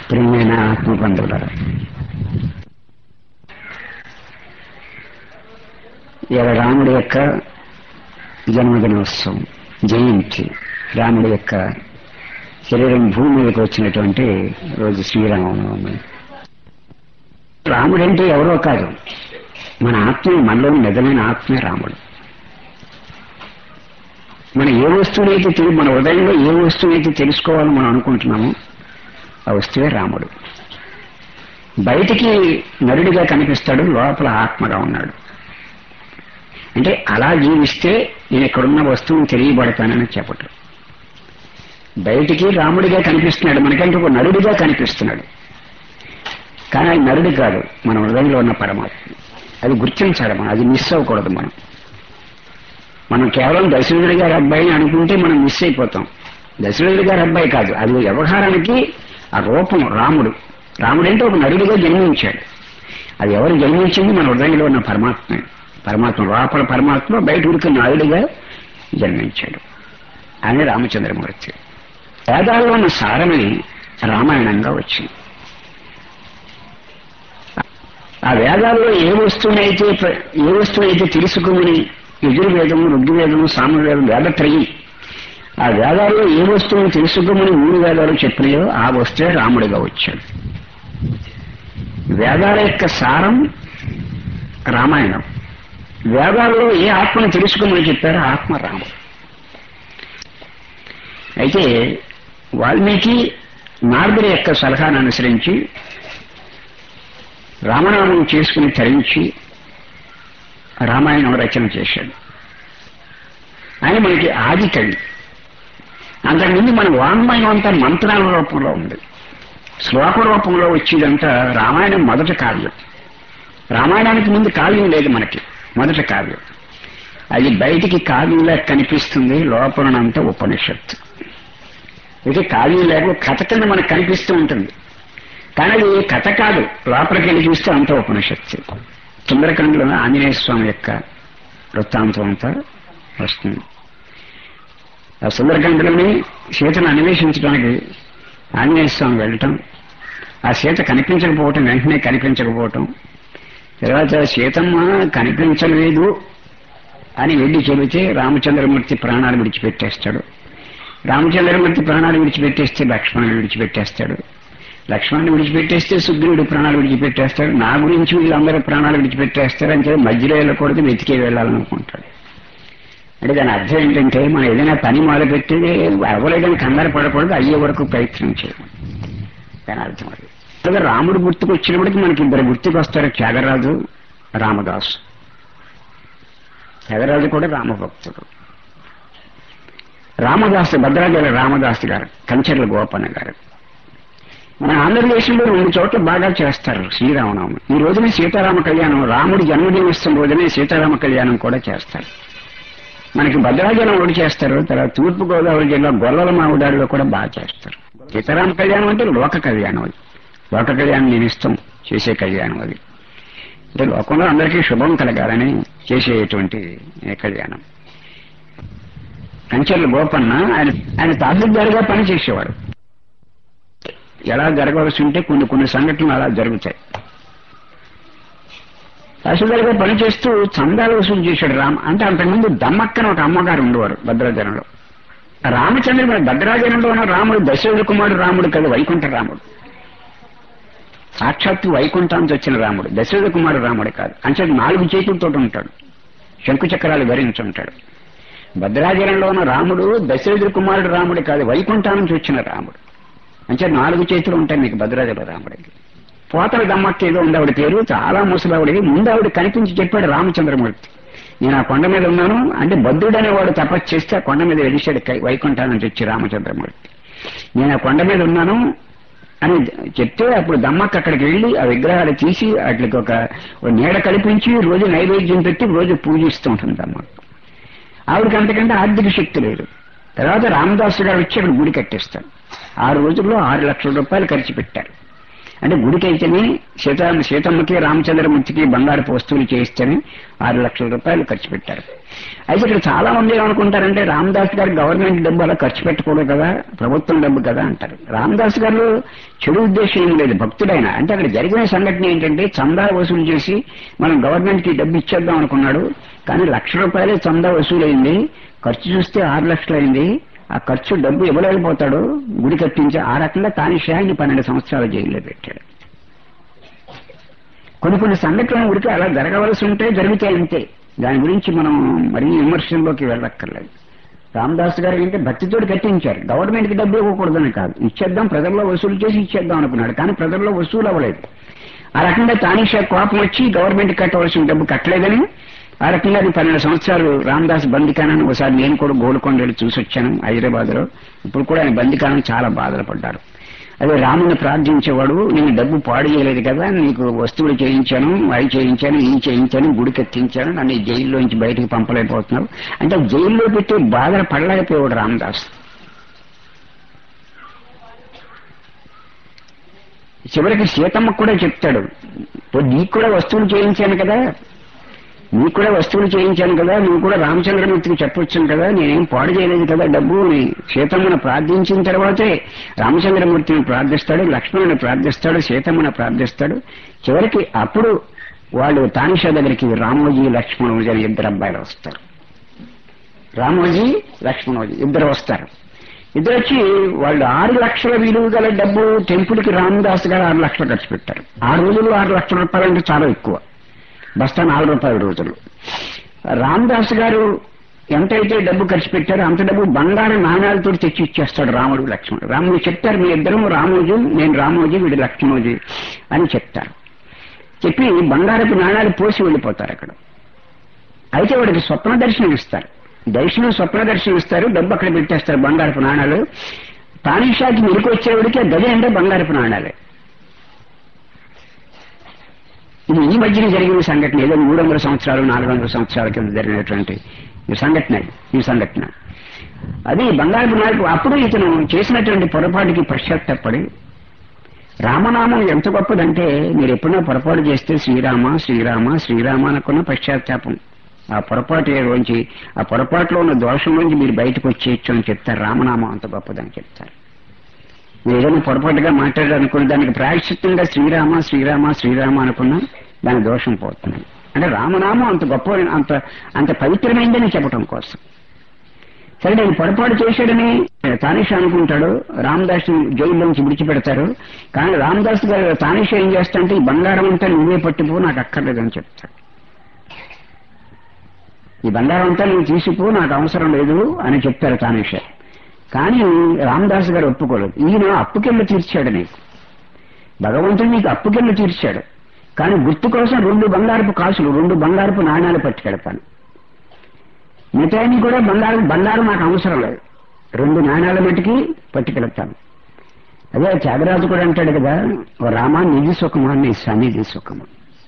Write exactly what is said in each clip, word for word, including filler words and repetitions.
ప్రియమైన ఆత్మబంధువులారా, ఇలా రాముడి యొక్క జన్మదినోత్సవం, జయంతి, రాముడి యొక్క శరీరం భూమి మీదకి వచ్చినటువంటి రోజు శ్రీరామనవమి. రాముడంటే ఎవరో కాదు, మన ఆత్మ, మనలోని నిజమైన ఆత్మే రాముడు. మనం ఏ వస్తువునైతే తెలియ మన ఉదయంలో ఏ వస్తువునైతే తెలుసుకోవాలని మనం అనుకుంటున్నామో ఆ వస్తువే రాముడు. బయటికి నరుడిగా కనిపిస్తాడు, లోపల ఆత్మగా ఉన్నాడు. అంటే అలా జీవిస్తే నేను ఇక్కడున్న వస్తువుని తెలియబడతానని చెప్పటం. బయటికి రాముడిగా కనిపిస్తున్నాడు, మనకంటే ఒక నరుడిగా కనిపిస్తున్నాడు. కానీ ఆయన నరుడు కాదు, మన హృదయంలో ఉన్న పరమాత్మ. అది గుర్తించాలి మనం, అది మిస్ అవ్వకూడదు. మనం మనం కేవలం దశరథుడి గారి అబ్బాయిని అనుకుంటే మనం మిస్ అయిపోతాం. దశరథుడి గారి అబ్బాయి కాదు, అది వ్యవహారానికి ఆ రూపం రాముడు. రాముడు అంటే ఒక నరుడిగా జన్మించాడు. అది ఎవరు జన్మించింది? మన హృదయంలో ఉన్న పరమాత్మ. పరమాత్మ లోపల పరమాత్మ, బయట ఉరికి నాయుడిగా జన్మించాడు. ఆయన రామచంద్రమూర్తి. వేదాల్లో ఉన్న సారమని రామాయణంగా వచ్చింది. ఆ వేదాల్లో ఏ వస్తువునైతే ఏ వస్తువునైతే తెలుసుకోమని యజుర్వేదము, ఋగ్వేదము, సామవేదం, వేదత్రయం, ఆ వేదాల్లో ఏ వస్తువుని తెలుసుకోమని మూడు వేదాలు చెప్పినాయో ఆ వస్తువే రాముడిగా వచ్చాడు. వేదాల యొక్క సారం రామాయణం. వేదాల్లో ఏ ఆత్మను తెలుసుకోమని చెప్పారో ఆత్మ రాముడు. అయితే వాల్మీకి నారదుడి యొక్క సలహాను అనుసరించి రామనామం చేసుకుని తరించి రామాయణం రచన చేశాడు. ఆయన మనకి ఆది కవి. అంతకుముందు మన వాంగ్మయం అంతా మంత్రాల రూపంలో ఉంది, శ్లోక రూపంలో వచ్చేదంతా రామాయణం మొదటి కావ్యం. రామాయణానికి ముందు కావ్యం లేదు మనకి, మొదటి కావ్యం. అది బయటికి కావ్యంలా కనిపిస్తుంది, లోపలనంతా ఉపనిషత్తు. అయితే కావ్యం లేక కథ కింద మనకు కనిపిస్తూ ఉంటుంది, కానీ అది కథ కాదు. లోపలికి వెళ్ళి చూస్తే అంతా ఉపనిషత్తు. సుందరకాండలో ఆంజనేయ స్వామి యొక్క వృత్తాంతం అంతా వస్తుంది. ఆ సుందరకాండలోని సీతను అన్వేషించడానికి ఆంజనేయ స్వామి వెళ్ళటం, ఆ సీత కనిపించకపోవటం, వెంటనే కనిపించకపోవటం, తర్వాత సీతమ్మ కనిపించలేదు అని వెళ్ళి చెబితే రామచంద్రమూర్తి ప్రాణాలు విడిచిపెట్టేస్తాడు. రామచంద్రమూర్తి ప్రాణాలు విడిచిపెట్టేస్తే లక్ష్మణుడు విడిచిపెట్టేస్తాడు. లక్ష్మణుడు విడిచిపెట్టేస్తే సుగ్రీవుడు ప్రాణాలు విడిచిపెట్టేస్తాడు. నా గురించి వీళ్ళందరూ ప్రాణాలు విడిచిపెట్టేస్తారు అని చెప్పి మధ్యలో వెళ్ళకూడదు, వెతికే వెళ్ళాలనుకుంటాడు. అంటే దాని అర్థం ఏంటంటే మనం ఏదైనా పని మొదలుపెట్టి అవ్వలేదని కంగారు పడకూడదు, అయ్యే వరకు ప్రయత్నం చేయడం. దాని అర్థం అది. అలాగే రాముడు గుర్తుకు వచ్చినప్పటికీ మనకి ఇద్దరు గుర్తుకు వస్తారు, త్యాగరాజు, రామదాసు. త్యాగరాజు కూడా రామభక్తుడు. రామదాసు, భద్రాచల రామదాసు గారు, కంచర్ల గోపన్న గారు. మన ఆంధ్రప్రదేశ్లో రెండు చోట్ల బాగా చేస్తారు శ్రీరామనవమి. ఈ రోజునే సీతారామ కళ్యాణం, రాముడి జన్మదినోత్సవం రోజునే సీతారామ కళ్యాణం కూడా చేస్తారు. మనకి భద్రాచలం ఒకటి చేస్తారు, తర్వాత తూర్పు గోదావరి జిల్లా గొల్లల మామిడాడిలో కూడా బాగా చేస్తారు. సీతారామ కళ్యాణం అంటే లోక కళ్యాణం. అది లోక కళ్యాణం నేను ఇష్టం చేసే కళ్యాణం. అది అంటే లోకంలో అందరికీ శుభం కలగాలని చేసేటువంటి కళ్యాణం. కంచర్ల గోపన్న ఆయన ఆయన తహసీల్దారుగా పనిచేసేవాడు. ఎలా జరగవలసి ఉంటే కొన్ని కొన్ని సంఘటనలు అలా జరుగుతాయి. తహసీల్దారుగా పనిచేస్తూ చందాలు వసూలు చేశాడు రామ. అంటే అంతకుముందు దమ్మక్కన ఒక అమ్మగారు ఉండేవారు భద్రాచలంలో. రామచంద్రుడు భద్రాచలంలో ఉన్న రాముడు దశరథ కుమారుడు రాముడు కాదు, వైకుంఠ రాముడు. సాక్షాత్తు వైకుంఠానికి వచ్చిన రాముడు, దశరథ కుమారుడు రాముడు కాదు. అంటే నాలుగు చేతులతో ఉంటాడు, శంకు చక్రాలు ధరించుంటాడు. భద్రాచలంలో ఉన్న రాముడు దశరథ కుమారుడు రాముడు కాదు, వైకుంఠం నుంచి వచ్చిన రాముడు. అంటే నాలుగు చేతులు ఉంటాయి మీకు భద్రాచల రాముడికి. పోతల దమ్మక్క ఏదో ఉంది ఆవిడ పేరు, చాలా ముసలావిడికి. ముందు ఆవిడ కనిపించి చెప్పాడు రామచంద్రమూర్తి, నేను ఆ కొండ మీద ఉన్నాను అంటే భద్రుడు అనేవాడు తపస్సు చేస్తే ఆ కొండ మీద వెలిశాడు వైకుంఠం నుంచి వచ్చి రామచంద్రమూర్తి. నేను ఆ కొండ మీద ఉన్నాను అని చెప్తే అప్పుడు దమ్మక్క అక్కడికి వెళ్లి ఆ విగ్రహాలు తీసి వాటికి ఒక నీడ కల్పించి రోజు నైవేద్యం పెట్టి రోజు పూజిస్తూ ఉంటుంది దమ్మక్క. ఆవిడకి అంతకంటే ఆర్థిక శక్తి లేదు. తర్వాత రామదాసు గారు వచ్చి అక్కడ గుడి కట్టేస్తాడు. ఆరు రోజుల్లో ఆరు లక్షల రూపాయలు ఖర్చు పెట్టారు. అంటే గుడికి అయితేనే సీతా సీతమ్మకి రామచంద్రమూర్తికి బంగారపు వస్తువులు చేయిస్తేనే ఆరు లక్షల రూపాయలు ఖర్చు పెట్టారు. అయితే ఇక్కడ చాలా మంది ఏమనుకుంటారంటే రామదాస్ గారు గవర్నమెంట్ డబ్బు అలా ఖర్చు పెట్టుకోలేదు కదా, ప్రభుత్వం డబ్బు కదా అంటారు. రామదాస్ గారు చెడు ఉద్దేశం ఏం లేదు, భక్తుడైన. అంటే అక్కడ జరిగిన సంఘటన ఏంటంటే చందా వసూలు చేసి మనం గవర్నమెంట్ కి డబ్బు ఇచ్చేద్దాం అనుకున్నాడు. కానీ లక్ష రూపాయలే చందా వసూలైంది, ఖర్చు చూస్తే ఆరు లక్షలు అయింది. ఆ ఖర్చు డబ్బు ఇవ్వలేకపోతాడు, గుడి కట్టించి ఆ రకంగా తానిషాన్ని పన్నెండు సంవత్సరాలు జైల్లో పెట్టాడు. కొన్ని కొన్ని సంఘటనలు ఉడికి అలా జరగవలసి ఉంటే జరుగుతాయి అంతే. దాని గురించి మనం మరీ విమర్శల్లోకి వెళ్ళక్కర్లేదు. రామదాస్ గారు ఏంటంటే భక్తితోటి కట్టించారు, గవర్నమెంట్ కి డబ్బు ఇవ్వకూడదని కాదు, ఇచ్చేద్దాం ప్రజల్లో వసూలు చేసి ఇచ్చేద్దాం అనుకున్నాడు. కానీ ప్రజల్లో వసూలు అవ్వలేదు. ఆ రకంగా తానిషా కోపం వచ్చి గవర్నమెంట్ కట్టవలసిన డబ్బు కట్టలేదని ఆ రకంగా అది పన్నెండు సంవత్సరాలు రామదాస్ బందికానాన్ని ఒకసారి నేను కూడా గోల్కొండ వెళ్ళి చూసి వచ్చాను హైదరాబాద్ లో. ఇప్పుడు కూడా ఆయన బందికానం చాలా బాధలు పడ్డారు. అదే రాముని ప్రార్థించేవాడు, నేను డబ్బు పాడు చేయలేదు కదా, నీకు వస్తువులు చేయించాను, అవి చేయించాను, ఇవి చేయించాను, గుడికి ఎత్తించాను, నన్ను ఈ జైల్లోంచి బయటకు పంపలేకపోతున్నావు అంటే జైల్లో పెట్టి బాధలు పడలేకపోయాడు రామదాస్. చివరికి సీతమ్మ కూడా చెప్తాడు, నీకు కూడా వస్తువులు చేయించాను కదా, నీకు కూడా వస్తువులు చేయించాను కదా, నువ్వు కూడా రామచంద్రమూర్తికి చెప్పొచ్చాను కదా, నేనేం పాడు చేయలేదు కదా డబ్బు. సీతమ్మను ప్రార్థించిన తర్వాతే రామచంద్రమూర్తిని ప్రార్థిస్తాడు, లక్ష్మణుని ప్రార్థిస్తాడు, సీతమ్మను ప్రార్థిస్తాడు. చివరికి అప్పుడు వాళ్ళు తానిషా దగ్గరికి రామోజీ లక్ష్మణోజీ అని ఇద్దరు అబ్బాయిలు వస్తారు. రామోజీ లక్ష్మణోజీ ఇద్దరు వస్తారు. ఇద్దరు వచ్చి వాళ్ళు ఆరు లక్షల విలువ గల డబ్బు టెంపుల్ కి రామదాస్ గారు ఆరు లక్షలు ఖర్చు పెట్టారు. ఆ రోజుల్లో ఆరు లక్షల రూపాయలు అంటే చాలా ఎక్కువ, బస్తా నాలుగు రూపాయల రోజులు. రామదాస్ గారు ఎంతైతే డబ్బు ఖర్చు పెట్టారో అంత డబ్బు బంగారు నాణ్యాలతో తెచ్చి ఇచ్చేస్తాడు రాముడు లక్ష్మణుడు. రాముడు చెప్తారు, మీ ఇద్దరు రామోజీ, నేను రామోజీ, వీడు లక్ష్మణోజీ అని చెప్తారు. చెప్పి బంగారపు నాణ్యాలు పోసి వెళ్ళిపోతారు అక్కడ. అయితే వాడికి స్వప్న దర్శనం ఇస్తారు, దర్శనం స్వప్న దర్శనం ఇస్తారు, డబ్బు అక్కడ పెట్టేస్తారు బంగారపు నాణ్యాలు. తానిషాకి మెరుకు వచ్చేవాడికి గది అంటే బంగారపు నాణ్యాలే. ఇది ఈ మధ్యన జరిగిన సంఘటన, ఏదో మూడు వందల సంవత్సరాలు నాలుగు వందల సంవత్సరాల కింద జరిగినటువంటి ఈ సంఘటన ఈ సంఘటన అది బంగారపు నాయకు. అప్పుడు ఇతను చేసినటువంటి పొరపాటుకి పశ్చాత్తపడి, రామనామం ఎంత గొప్పదంటే మీరు ఎప్పుడైనా పొరపాటు చేస్తే శ్రీరామ శ్రీరామ శ్రీరామ అనుకున్న పశ్చాత్తాపం, ఆ పొరపాటు నుంచి ఆ పొరపాటులో ఉన్న దోషం నుంచి మీరు బయటకు వచ్చేయచ్చు అని చెప్తారు. రామనామం అంత గొప్పదని చెప్తారు. మీరు ఏదైనా పొరపాటుగా మాట్లాడాలనుకున్న దానికి ప్రాయశ్చిత్తంగా శ్రీరామ శ్రీరామ శ్రీరామ అనుకున్నా దాని దోషం పోతుంది. అంటే రామనామం అంత గొప్ప, అంత అంత పవిత్రమైందని చెప్పడం కోసం. సరే నేను పొరపాటు చేశాడని తానిషా అనుకుంటాడు, రామదాస్ జైల్లోంచి విడిచిపెడతారు. కానీ రామదాస్ గారు తానిషా ఏం చేస్తాడంటే ఈ బంగారం అంతా నువ్వే పట్టిపో, నాకు అక్కర్లేదని చెప్తాడు. ఈ బంగారం అంతా నువ్వు తీసిపో, నాకు అవసరం లేదు అని చెప్తారు తానిషా. కానీ రామదాస్ గారు ఒప్పుకోలేదు. ఈయన అప్పుకెళ్ళి తీర్చాడు, నీకు భగవంతుడు నీకు అప్పుకెళ్ళి తీర్చాడు, కానీ గుర్తు కోసం రెండు బంగారపు కాసులు రెండు బంగారపు నాణ్యాలు పట్టుకెడతాను, మిగతాన్ని కూడా బంగారం బంగారం నాకు అవసరం లేదు, రెండు నాణ్యాల మట్టికి పట్టుకెళ్తాను. అదే త్యాగరాజు కూడా అంటాడు కదా, ఓ రామా నిధి సుఖమా నీ సన్నిధి సుఖమా.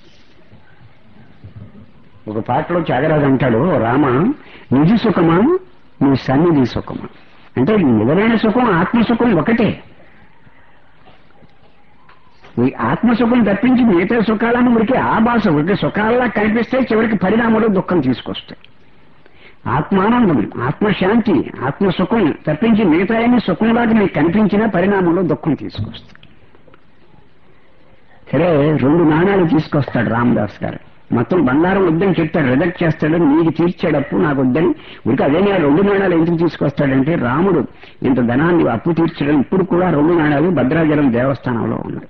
ఒక పాటలో త్యాగరాజు అంటాడు, ఓ రామ నిధి సుఖమా నీ సన్నిధి సుఖమా. అంటే నిజమైన సుఖం ఆత్మసుఖం ఒకటే. ఈ ఆత్మసుఖం తప్పించి మిగతా సుఖాలను ఉడికి ఆభాస ఉడికి సుఖాల్లా కనిపిస్తే చివరికి పరిణామంలో దుఃఖం తీసుకొస్తాయి. ఆత్మానందం, ఆత్మశాంతి, ఆత్మసుఖం తప్పించి మిగతా సుఖంలాగా మీకు కనిపించిన పరిణామంలో దుఃఖం తీసుకొస్తాయి. సరే రెండు నాణాలు తీసుకొస్తాడు రామదాస్ గారు. మొత్తం బంగారం వద్దని చెప్తాడు, రిజెక్ట్ చేస్తాడని, నీకు తీర్చాడప్పు నాకు వద్దని. ఇంకా అదే రెండు నాణాలు ఎందుకు తీసుకొస్తాడంటే రాముడు ఇంత ధనాన్ని అప్పు తీర్చడం ఇప్పుడు కూడా రెండు నాణాలు భద్రాచలం దేవస్థానంలో ఉన్నాయి.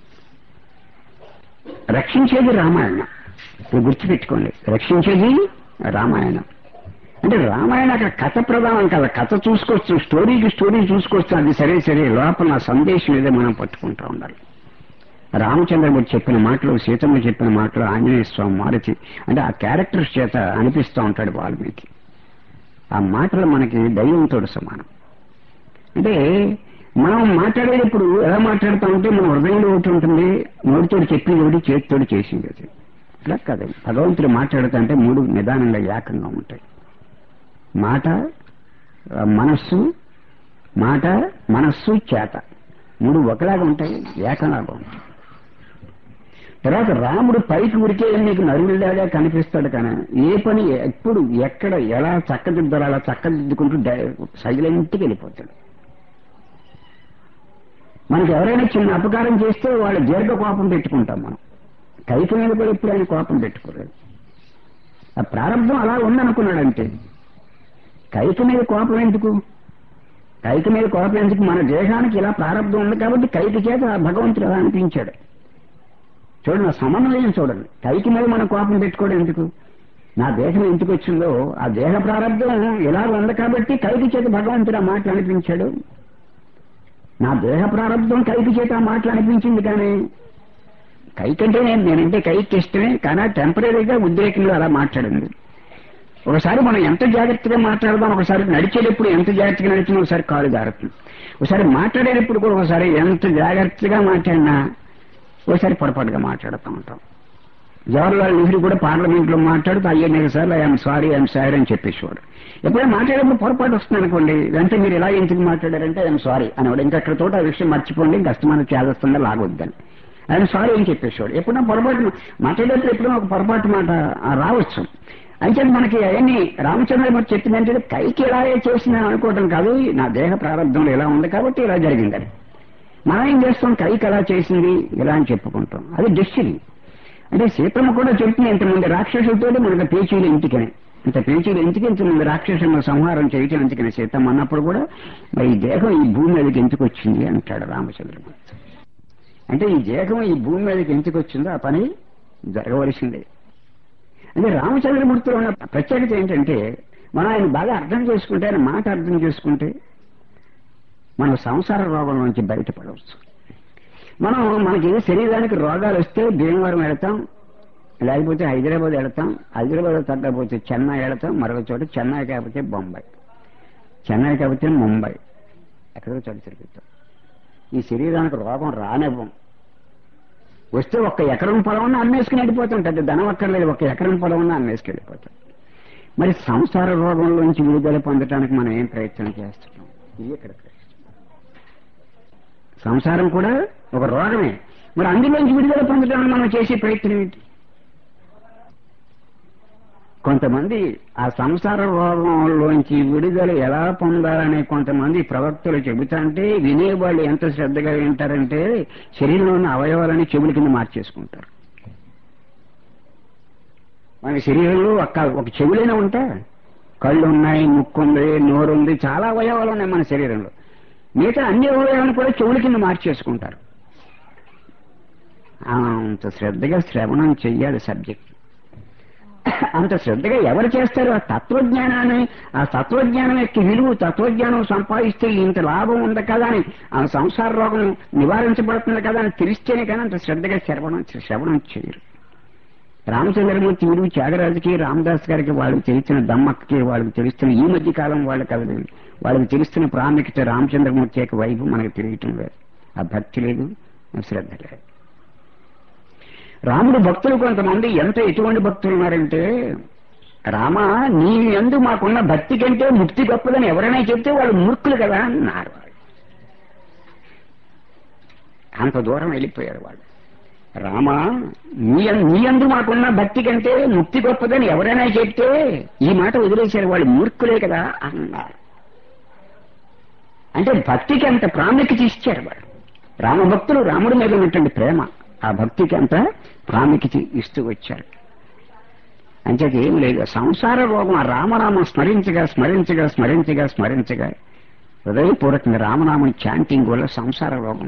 రక్షించేది రామాయణం, ఇప్పుడు గుర్తుపెట్టుకోండి, రక్షించేది రామాయణం. అంటే రామాయణ అక్కడ కథ ప్రధానం కదా, కథ చూసుకోవచ్చు, స్టోరీకి స్టోరీ చూసుకోవచ్చు, అది సరే సరే లోపల నా సందేశం ఏదో మనం పట్టుకుంటూ ఉండాలి. రామచంద్రమూర్తి చెప్పిన మాటలు, సీతమ్మ చెప్పిన మాటలు, ఆంజనేయ స్వామి మారుతి అంటే ఆ క్యారెక్టర్స్ చేత అనిపిస్తూ ఉంటాడు వాల్మీకి. ఆ మాటలు మనకి దైవంతో సమానం. అంటే మనం మాట్లాడేటప్పుడు ఎలా మాట్లాడుతూ ఉంటే మన హృదయంలో ఒకటి ఉంటుంది, నోటితోటి చెప్పింది ఒకటి, చేతితోటి చేసింది ఒకటి. అలా కాదు, భగవంతుడు మాట్లాడుతూ అంటే మూడు నిదానంగా ఏకంగా ఉంటాయి. మాట మనస్సు, మాట మనస్సు చేత మూడు ఒకలాగా ఉంటాయి, ఏకంలాగా ఉంటాయి. తర్వాత రాముడు పైకి ఉరికే నీకు నరువులాగా కనిపిస్తాడు కానీ ఏ పని ఎప్పుడు ఎక్కడ ఎలా చక్కదిద్దాలో అలా చక్కదిద్దుకుంటూ సైలెంట్కి వెళ్ళిపోతాడు. మనకి ఎవరైనా చిన్న అపకారం చేస్తే వాళ్ళ దీర్ఘ కోపం పెట్టుకుంటాం మనం. కైకి మీద కూడా ఎప్పుడు ఆయన కోపం పెట్టుకోలేదు. ఆ ప్రారంభం అలా ఉందనుకున్నాడంటే కైకి మీద కోపం ఎందుకు? కైకి మీద కోపం ఎందుకు? మన దేహానికి ఇలా ప్రారంభం ఉంది కాబట్టి కైకి చేత భగవంతుడు అలా అనిపించాడు. చూడండి, ఆ సమన్వయం చూడండి. కైకి మీద మనం కోపం పెట్టుకోవడం ఎందుకు? నా దేహం ఎందుకు వచ్చిందో ఆ దేహ ప్రారంభం ఇలాగ ఉంది కాబట్టి కైకి చేత భగవంతుడు ఆ మాటలు అనిపించాడు. నా దేహ ప్రారంభం కైకి చేత ఆ మాటలు అనిపించింది. కానీ కైకంటే నేను నేనంటే కైకి ఇష్టమే, కానీ టెంపరీగా ఉద్రేకంలో అలా మాట్లాడింది. ఒకసారి మనం ఎంత జాగ్రత్తగా మాట్లాడదాం, ఒకసారి నడిచేటప్పుడు ఎంత జాగ్రత్తగా నడిచినా ఒకసారి కాలు జారుతుంది. ఒకసారి మాట్లాడేటప్పుడు కూడా ఒకసారి ఎంత జాగ్రత్తగా మాట్లాడినా ఒకసారి పొరపాటుగా మాట్లాడుతూ ఉంటాం. జవహర్లాల్ నెహ్రూ కూడా పార్లమెంట్ లో మాట్లాడుతూ అయ్యే సార్లు ఐఎమ్ సారీ ఐఎమ్ సారీ అని చెప్పేసేవాడు. ఎప్పుడైనా మాట్లాడేప్పుడు పొరపాటు వస్తుంది అనుకోండి, వెంటనే మీరు ఇలా ఎందుకు మాట్లాడారంటే ఐఎమ్ సారీ అనేవాడు. ఇంకక్కడ తోట ఆ విషయం మర్చిపోండి, ఇంక అస్తమానం చేదొస్తుందా లాగొద్దని ఐఎమ్ సారీ అని చెప్పేసేవాడు. ఎప్పుడైనా పొరపాటు మాట్లాడేప్పుడు ఎప్పుడైనా ఒక పొరపాటు మాట రావచ్చు. అయితే మనకి అవన్నీ రామచంద్రమూర్తి చెప్పిందంటే కైకి ఇలాగే చేసిన అనుకోవటం కాదు, నా దేహ ప్రారంభంలో ఇలా ఉంది కాబట్టి ఇలా జరిగిందని. మనం ఏం చేస్తాం, కైకి అలా చేసింది ఇలా అని చెప్పుకుంటాం. అది డెస్టినీ. అంటే సీతమ్మ కూడా చెప్తుంది, ఇంతమంది రాక్షసులతో మనకు పేచీలు ఇంటికనే, ఇంత పేచీలు ఇంటికి ఇంతమంది రాక్షసులను సంహారం చేయటం ఇంటికనే సీతమ్మ అన్నప్పుడు కూడా మరి ఈ దేహం ఈ భూమి మీదకి ఎందుకు వచ్చింది అంటాడు రామచంద్రమూర్తి. అంటే ఈ దేహం ఈ భూమి మీదకి ఎందుకు వచ్చిందో ఆ పని జరగవలసిందే. అంటే రామచంద్రమూర్తిలో ఉన్న ప్రత్యేకత ఏంటంటే మనం ఆయన బాగా అర్థం చేసుకుంటే, ఆయన మాట అర్థం చేసుకుంటే మనం సంసార రోగం నుంచి బయటపడవచ్చు. మనం మనకి శరీరానికి రోగాలు వస్తే భీమవరం వెళతాం, లేకపోతే హైదరాబాద్ వెళతాం, హైదరాబాద్ తగ్గకపోతే చెన్నై వెళతాం, మరొక చోట చెన్నై కాకపోతే బొంబాయి, చెన్నై కాకపోతే ముంబై, ఎక్కడో చోట తిరుగుతాం. ఈ శరీరానికి రోగం రానివ్వం. వస్తే ఒక్క ఎకరం పొలం ఉన్నా అమ్మేసుకుని వెళ్ళిపోతాం, పెద్ద ధనం అక్కర్లేదు, ఒక్క ఎకరం పొలం ఉన్నా అమ్మేసుకు వెళ్ళిపోతాం. మరి సంసార రోగంలోంచి విడుదల పొందడానికి మనం ఏం ప్రయత్నం చేస్తున్నాం? ఇది ఇక్కడ ప్రయత్నం. సంసారం కూడా ఒక రోగమే, మరి అందులోంచి విడుదల పొందడానికి మనం చేసే ప్రయత్నం ఏంటి? కొంతమంది ఆ సంసార రోగంలోంచి విడుదల ఎలా పొందాలనే కొంతమంది ప్రవక్తలు చెబుతాంటే వినేవాళ్ళు ఎంత శ్రద్ధగా వింటారంటే శరీరంలో ఉన్న అవయవాలని చెవుల కింద మార్చేసుకుంటారు. మన శరీరంలో ఒక్క ఒక చెవులైనా ఉంటా, కళ్ళు ఉన్నాయి, ముక్కు ఉంది, నోరు ఉంది, చాలా అవయవాలు ఉన్నాయి మన శరీరంలో. మిగతా అన్ని అవయవాలను కూడా చెవుల కింద మార్చేసుకుంటారు. అంత శ్రద్ధగా శ్రవణం చెయ్యాలి సబ్జెక్ట్. అంత శ్రద్ధగా ఎవరు చేస్తారు? ఆ తత్వజ్ఞానాన్ని, ఆ తత్వజ్ఞానం యొక్క విలువ, తత్వజ్ఞానం సంపాదిస్తే ఇంత లాభం ఉంది కదా అని, ఆ సంసార రోగం నివారించబడుతుంది కదా అని తెలిస్తేనే కానీ అంత శ్రద్ధగా శ్రవణం శ్రవణం చేయరు. రామచంద్రమూర్తి విలువ త్యాగరాజుకి, రామదాస్ గారికి, వాళ్ళకి తెలిసిన దమ్మక్కకి, వాళ్ళకి తెలుస్తున్న ఈ మధ్య కాలం వాళ్ళకి కలదు, వాళ్ళకి తెలుస్తున్న ప్రాముఖ్యత రామచంద్రమూర్తి యొక్క వైపు మనకు తెలియటం లేదు. ఆ భక్తి లేదు, శ్రద్ధ లేదు. రాముడు భక్తులు కొంతమంది ఎంత ఎటువంటి భక్తులు ఉన్నారంటే, రామ నీ యందు మాకున్న భక్తి కంటే ముక్తి గొప్పదని ఎవరైనా చెప్తే వాళ్ళు మూర్ఖులు కదా అన్నారు. అంత దూరం వెళ్ళిపోయారు వాళ్ళు. రామ నీ నీ యందు మాకున్న భక్తి కంటే ముక్తి గొప్పదని ఎవరైనా చెప్తే ఈ మాట వదిలేశారు, వాళ్ళు మూర్ఖులే కదా అన్నారు. అంటే భక్తికి అంత ప్రాముఖ్యత ఇచ్చారు వాళ్ళు. రామభక్తులు రాముడి మీద ఉన్నటువంటి ప్రేమ, ఆ భక్తికి అంత ప్రాముఖ్యత ఇస్తూ వచ్చారు. అంచేది ఏం లేదు, సంసార రోగం ఆ రామనామం స్మరించగా స్మరించగా స్మరించగా స్మరించగా హృదయపూర్వకంగా రామనామం చాంటింగ్ వల్ల సంసార రోగం.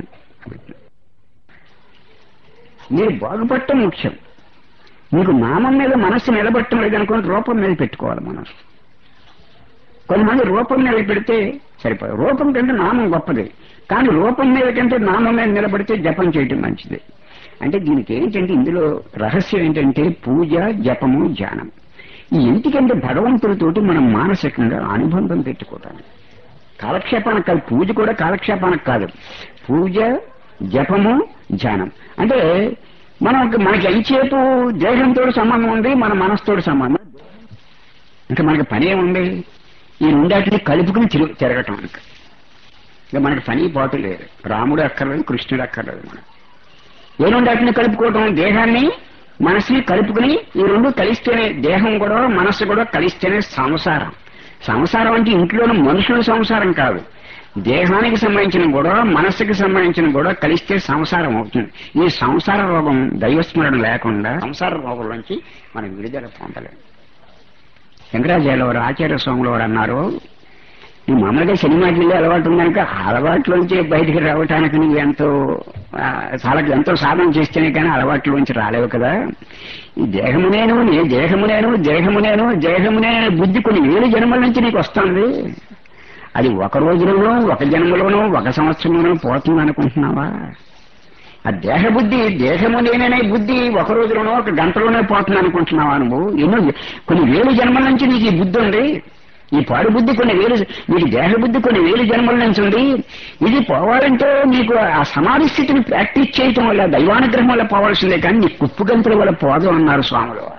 మీరు బాగుపడటం ముఖ్యం. మీకు నామం మీద మనస్సు నిలబట్టడం లేదనుకోండి, రూపం మీద పెట్టుకోవాలి మనస్సు. కొంతమంది రూపం మీద పెడితే సరిపోదు. రూపం కంటే నామం గొప్పది, కానీ రూపం మీద కంటే నామం మీద నిలబడితే జపం చేయటం మంచిది. అంటే దీనికి ఏంటంటే ఇందులో రహస్యం ఏంటంటే పూజ, జపము, ధ్యానం. ఈ ఎందుకంటే భగవంతుడితోటి మనం మానసికంగా అనుబంధం పెట్టుకోవటానికి. కాలక్షేపానికి కాదు, పూజ కూడా కాలక్షేపానికి కాదు. పూజ, జపము, ధ్యానం అంటే మనం మనకి ఎంచేపు దేహంతో సంబంధం ఉంది, మన మనసుతో సంబంధం. ఇంకా మనకి పని ఏముంది? ఈ రెండాటిని కలుపుకుని తిరుగు తిరగటం. ఇంకా మనకి పని పాటు లేదు. రాముడు అక్కర్లేదు, కృష్ణుడు అక్కర్లేదు. మనం ఏ రెండు వాటిని కలుపుకోవటం, దేహాన్ని మనసుని కలుపుకుని ఈ రెండు కలిస్తేనే, దేహం కూడా మనస్సు కూడా కలిస్తేనే సంసారం. సంసారం అంటే ఇంట్లోని మనుషుల సంసారం కాదు, దేహానికి సంబంధించిన గొడవ, మనస్సుకి సంబంధించిన గొడవ కలిస్తే సంసారం అవుతుంది. ఈ సంసార రోగం దైవస్మరణ లేకుండా సంసార రోగం నుంచి మనం విడుదల పొందలేము. శంకరాచార్యుల వారు, ఆచార్య స్వాముల వారు అన్నారు, నువ్వు మామూలుగా సినిమాకి వెళ్ళి అలవాటు ఉందనుక అలవాట్లోంచి బయటికి రావటానికి నువ్వు ఎంతో చాలా ఎంతో సాధన చేస్తేనే కానీ అలవాట్లోంచి రాలేవు కదా. ఈ దేహము నేను, నీ దేహము నేను, దేహము నేను, దేహము నేను బుద్ధి కొన్ని వేలు జన్మల నుంచి నీకు వస్తుంది. అది ఒక రోజులోనో, ఒక జన్మలోనో, ఒక సంవత్సరంలోనో పోతుంది అనుకుంటున్నావా? ఆ దేహ బుద్ధి, దేహము నేననే బుద్ధి ఒక రోజులోనో ఒక గంటలోనే పోతుంది అనుకుంటున్నావా? నువ్వు ఎన్నో కొన్ని వేలు జన్మల నుంచి నీకు ఈ బుద్ధి ఉంది. ఈ పాడు బుద్ధి కొన్ని వేలు, నీకు దేహ బుద్ధి కొన్ని వేలు జన్మల నుంచి ఉంది. ఇది పోవాలంటే నీకు ఆ సమాధి స్థితిని ప్రాక్టీస్ చేయటం వల్ల, దైవానుగ్రహం వల్ల పోవాల్సిందే కానీ నీ కుప్పు గంతుల వల్ల పోదు అన్నారు స్వాములు వారు.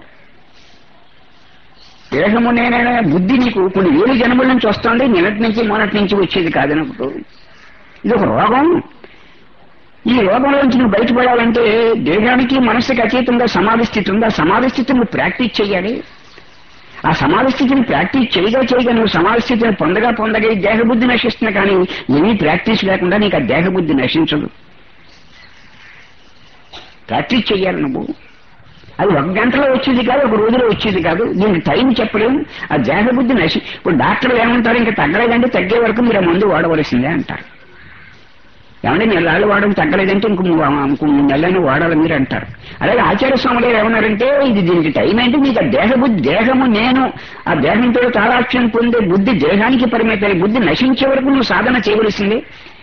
దేహము నేనైనా బుద్ధి నీకు కొన్ని వేలు జన్మల నుంచి వస్తుంది, నిన్నటి నుంచి మొన్నటి నుంచి వచ్చేది కాదనుకో. ఇది ఒక రోగం. ఈ రోగంలోంచి నువ్వు బయటపడాలంటే దేహానికి మనస్సుకి అతీతంగా సమాధి స్థితి ఉంది. ఆ సమాధి స్థితిని నువ్వు ప్రాక్టీస్ చేయాలి. ఆ సమాధి స్థితిని ప్రాక్టీస్ చేయగా చేయగా నువ్వు సమాధి స్థితిని పొందగా పొందగా ఈ దేహబుద్ధి నశిస్తున్నా కానీ ఏమీ ప్రాక్టీస్ లేకుండా నీకు ఆ దేహబుద్ధి నశించదు. ప్రాక్టీస్ చెయ్యాలి నువ్వు. అది ఒక గంటలో వచ్చేది కాదు, ఒక రోజులో వచ్చేది కాదు. దీనికి టైం చెప్పలేము. ఆ దేహబుద్ధి నశి ఇప్పుడు డాక్టర్లు ఏమంటారు, ఇంకా తగ్గలేదంటే తగ్గే వరకు మీరు ఆ మందు వాడవలసిందే అంటారు. ఏమంటే నెలలు వాడడం తగ్గలేదంటే ఇంకో ఇంకో మూడు నెలలను వాడాలి మీరు అంటారు. అలాగే ఆచార్య స్వాములు ఏమన్నారంటే ఇది దీనికి టైం ఏంటి, నీకు ఆ దేహబుద్ధి, దేహము నేను, ఆ దేహంతో తాదాక్ష్యం పొందే బుద్ధి దేహానికి పరిమితమైన బుద్ధి నశించే వరకు నువ్వు సాధన చేయవలసిందే.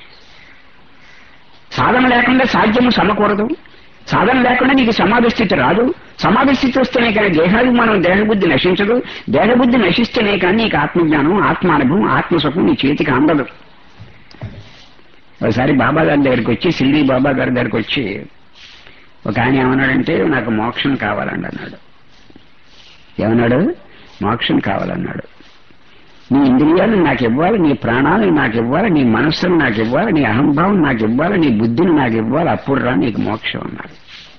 సాధన లేకుండా సాధ్యము సమకూడదు. సాధన లేకుండా నీకు సమాధి స్థితి రాదు. సమాధి స్థితి వస్తేనే కానీ దేహాభిమానం, దేహబుద్ధి నశించదు. దేహబుద్ధి నశిస్తేనే కానీ నీకు ఆత్మజ్ఞానం, ఆత్మానుభవం, ఆత్మసుఖం నీ చేతికి అందదు. ఒకసారి బాబా గారి దగ్గరికి వచ్చి, సిల్లి బాబా గారి దగ్గరికి వచ్చి ఒక ఆయన ఏమన్నాడంటే నాకు మోక్షం కావాలండి అన్నాడు. ఏమన్నాడు? మోక్షం కావాలన్నాడు. నీ ఇంద్రియాలు నాకు ఇవ్వాలి, నీ ప్రాణాలను నాకు ఇవ్వాలి, నీ మనస్సును నాకు ఇవ్వాలి, నీ అహంభావం నాకు ఇవ్వాలి, నీ బుద్ధిని నాకు ఇవ్వాలి, అప్పుడు రా నీకు మోక్షం అన్నాడు.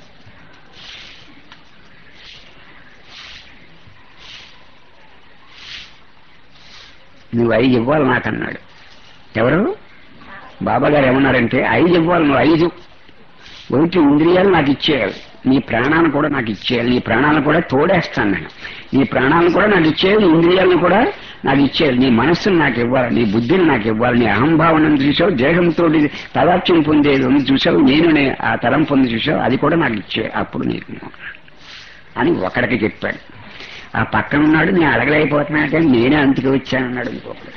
నువ్వు ఐదు ఇవ్వాలి నాకన్నాడు. ఎవరు? బాబా గారు ఏమన్నారంటే ఐదు ఇవ్వాలి నువ్వు, ఐదు. ఒకటి ఇంద్రియాలు నాకు ఇచ్చేయాలి, నీ ప్రాణాలను కూడా నాకు ఇచ్చేయాలి, నీ ప్రాణాలను కూడా తోడేస్తాను నేను, నీ ప్రాణాలను కూడా నాకు ఇచ్చేయాలి, ఇంద్రియాలను కూడా నాకు ఇచ్చేయాలి, నీ మనస్సును నాకు ఇవ్వాలి, నీ బుద్ధిని నాకు ఇవ్వాలి, నీ అహంభావనను చూసావు, దేహంతో తదాత్యం పొందేది ఉంది చూసావు, నేను ఆ తరం పొంది చూసావు, అది కూడా నాకు ఇచ్చేయాలి, అప్పుడు నీకు అని ఒకడికి చెప్పాడు. ఆ పక్కన ఉన్నాడు నేను అడగలేకపోతున్నానంటే నేనే అంతకు వచ్చానన్నాడు ఇంకొకడు.